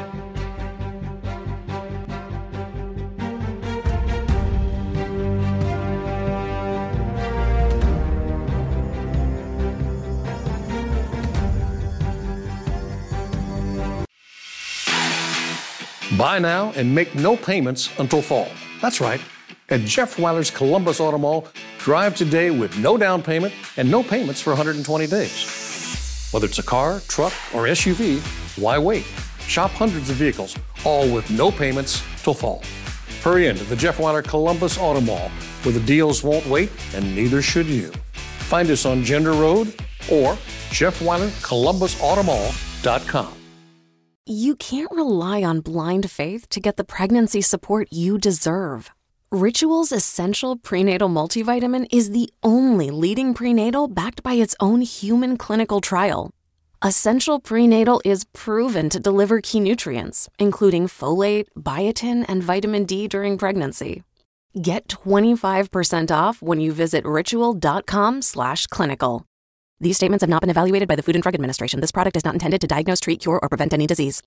Buy now and make no payments until fall. That's right. At Jeff Weiler's Columbus Auto Mall, drive today with no down payment and no payments for one hundred twenty days. Whether it's a car, truck, or S U V, why wait? Shop hundreds of vehicles, all with no payments till fall. Hurry into the Jeff Weiler Columbus Auto Mall, where the deals won't wait and neither should you. Find us on Gender Road or Jeff Weiler Columbus Auto Mall dot com. You can't rely on blind faith to get the pregnancy support you deserve. Ritual's Essential Prenatal Multivitamin is the only leading prenatal backed by its own human clinical trial. Essential Prenatal is proven to deliver key nutrients, including folate, biotin, and vitamin D during pregnancy. Get twenty-five percent off when you visit ritual.com slash clinical. These statements have not been evaluated by the Food and Drug Administration. This product is not intended to diagnose, treat, cure, or prevent any disease.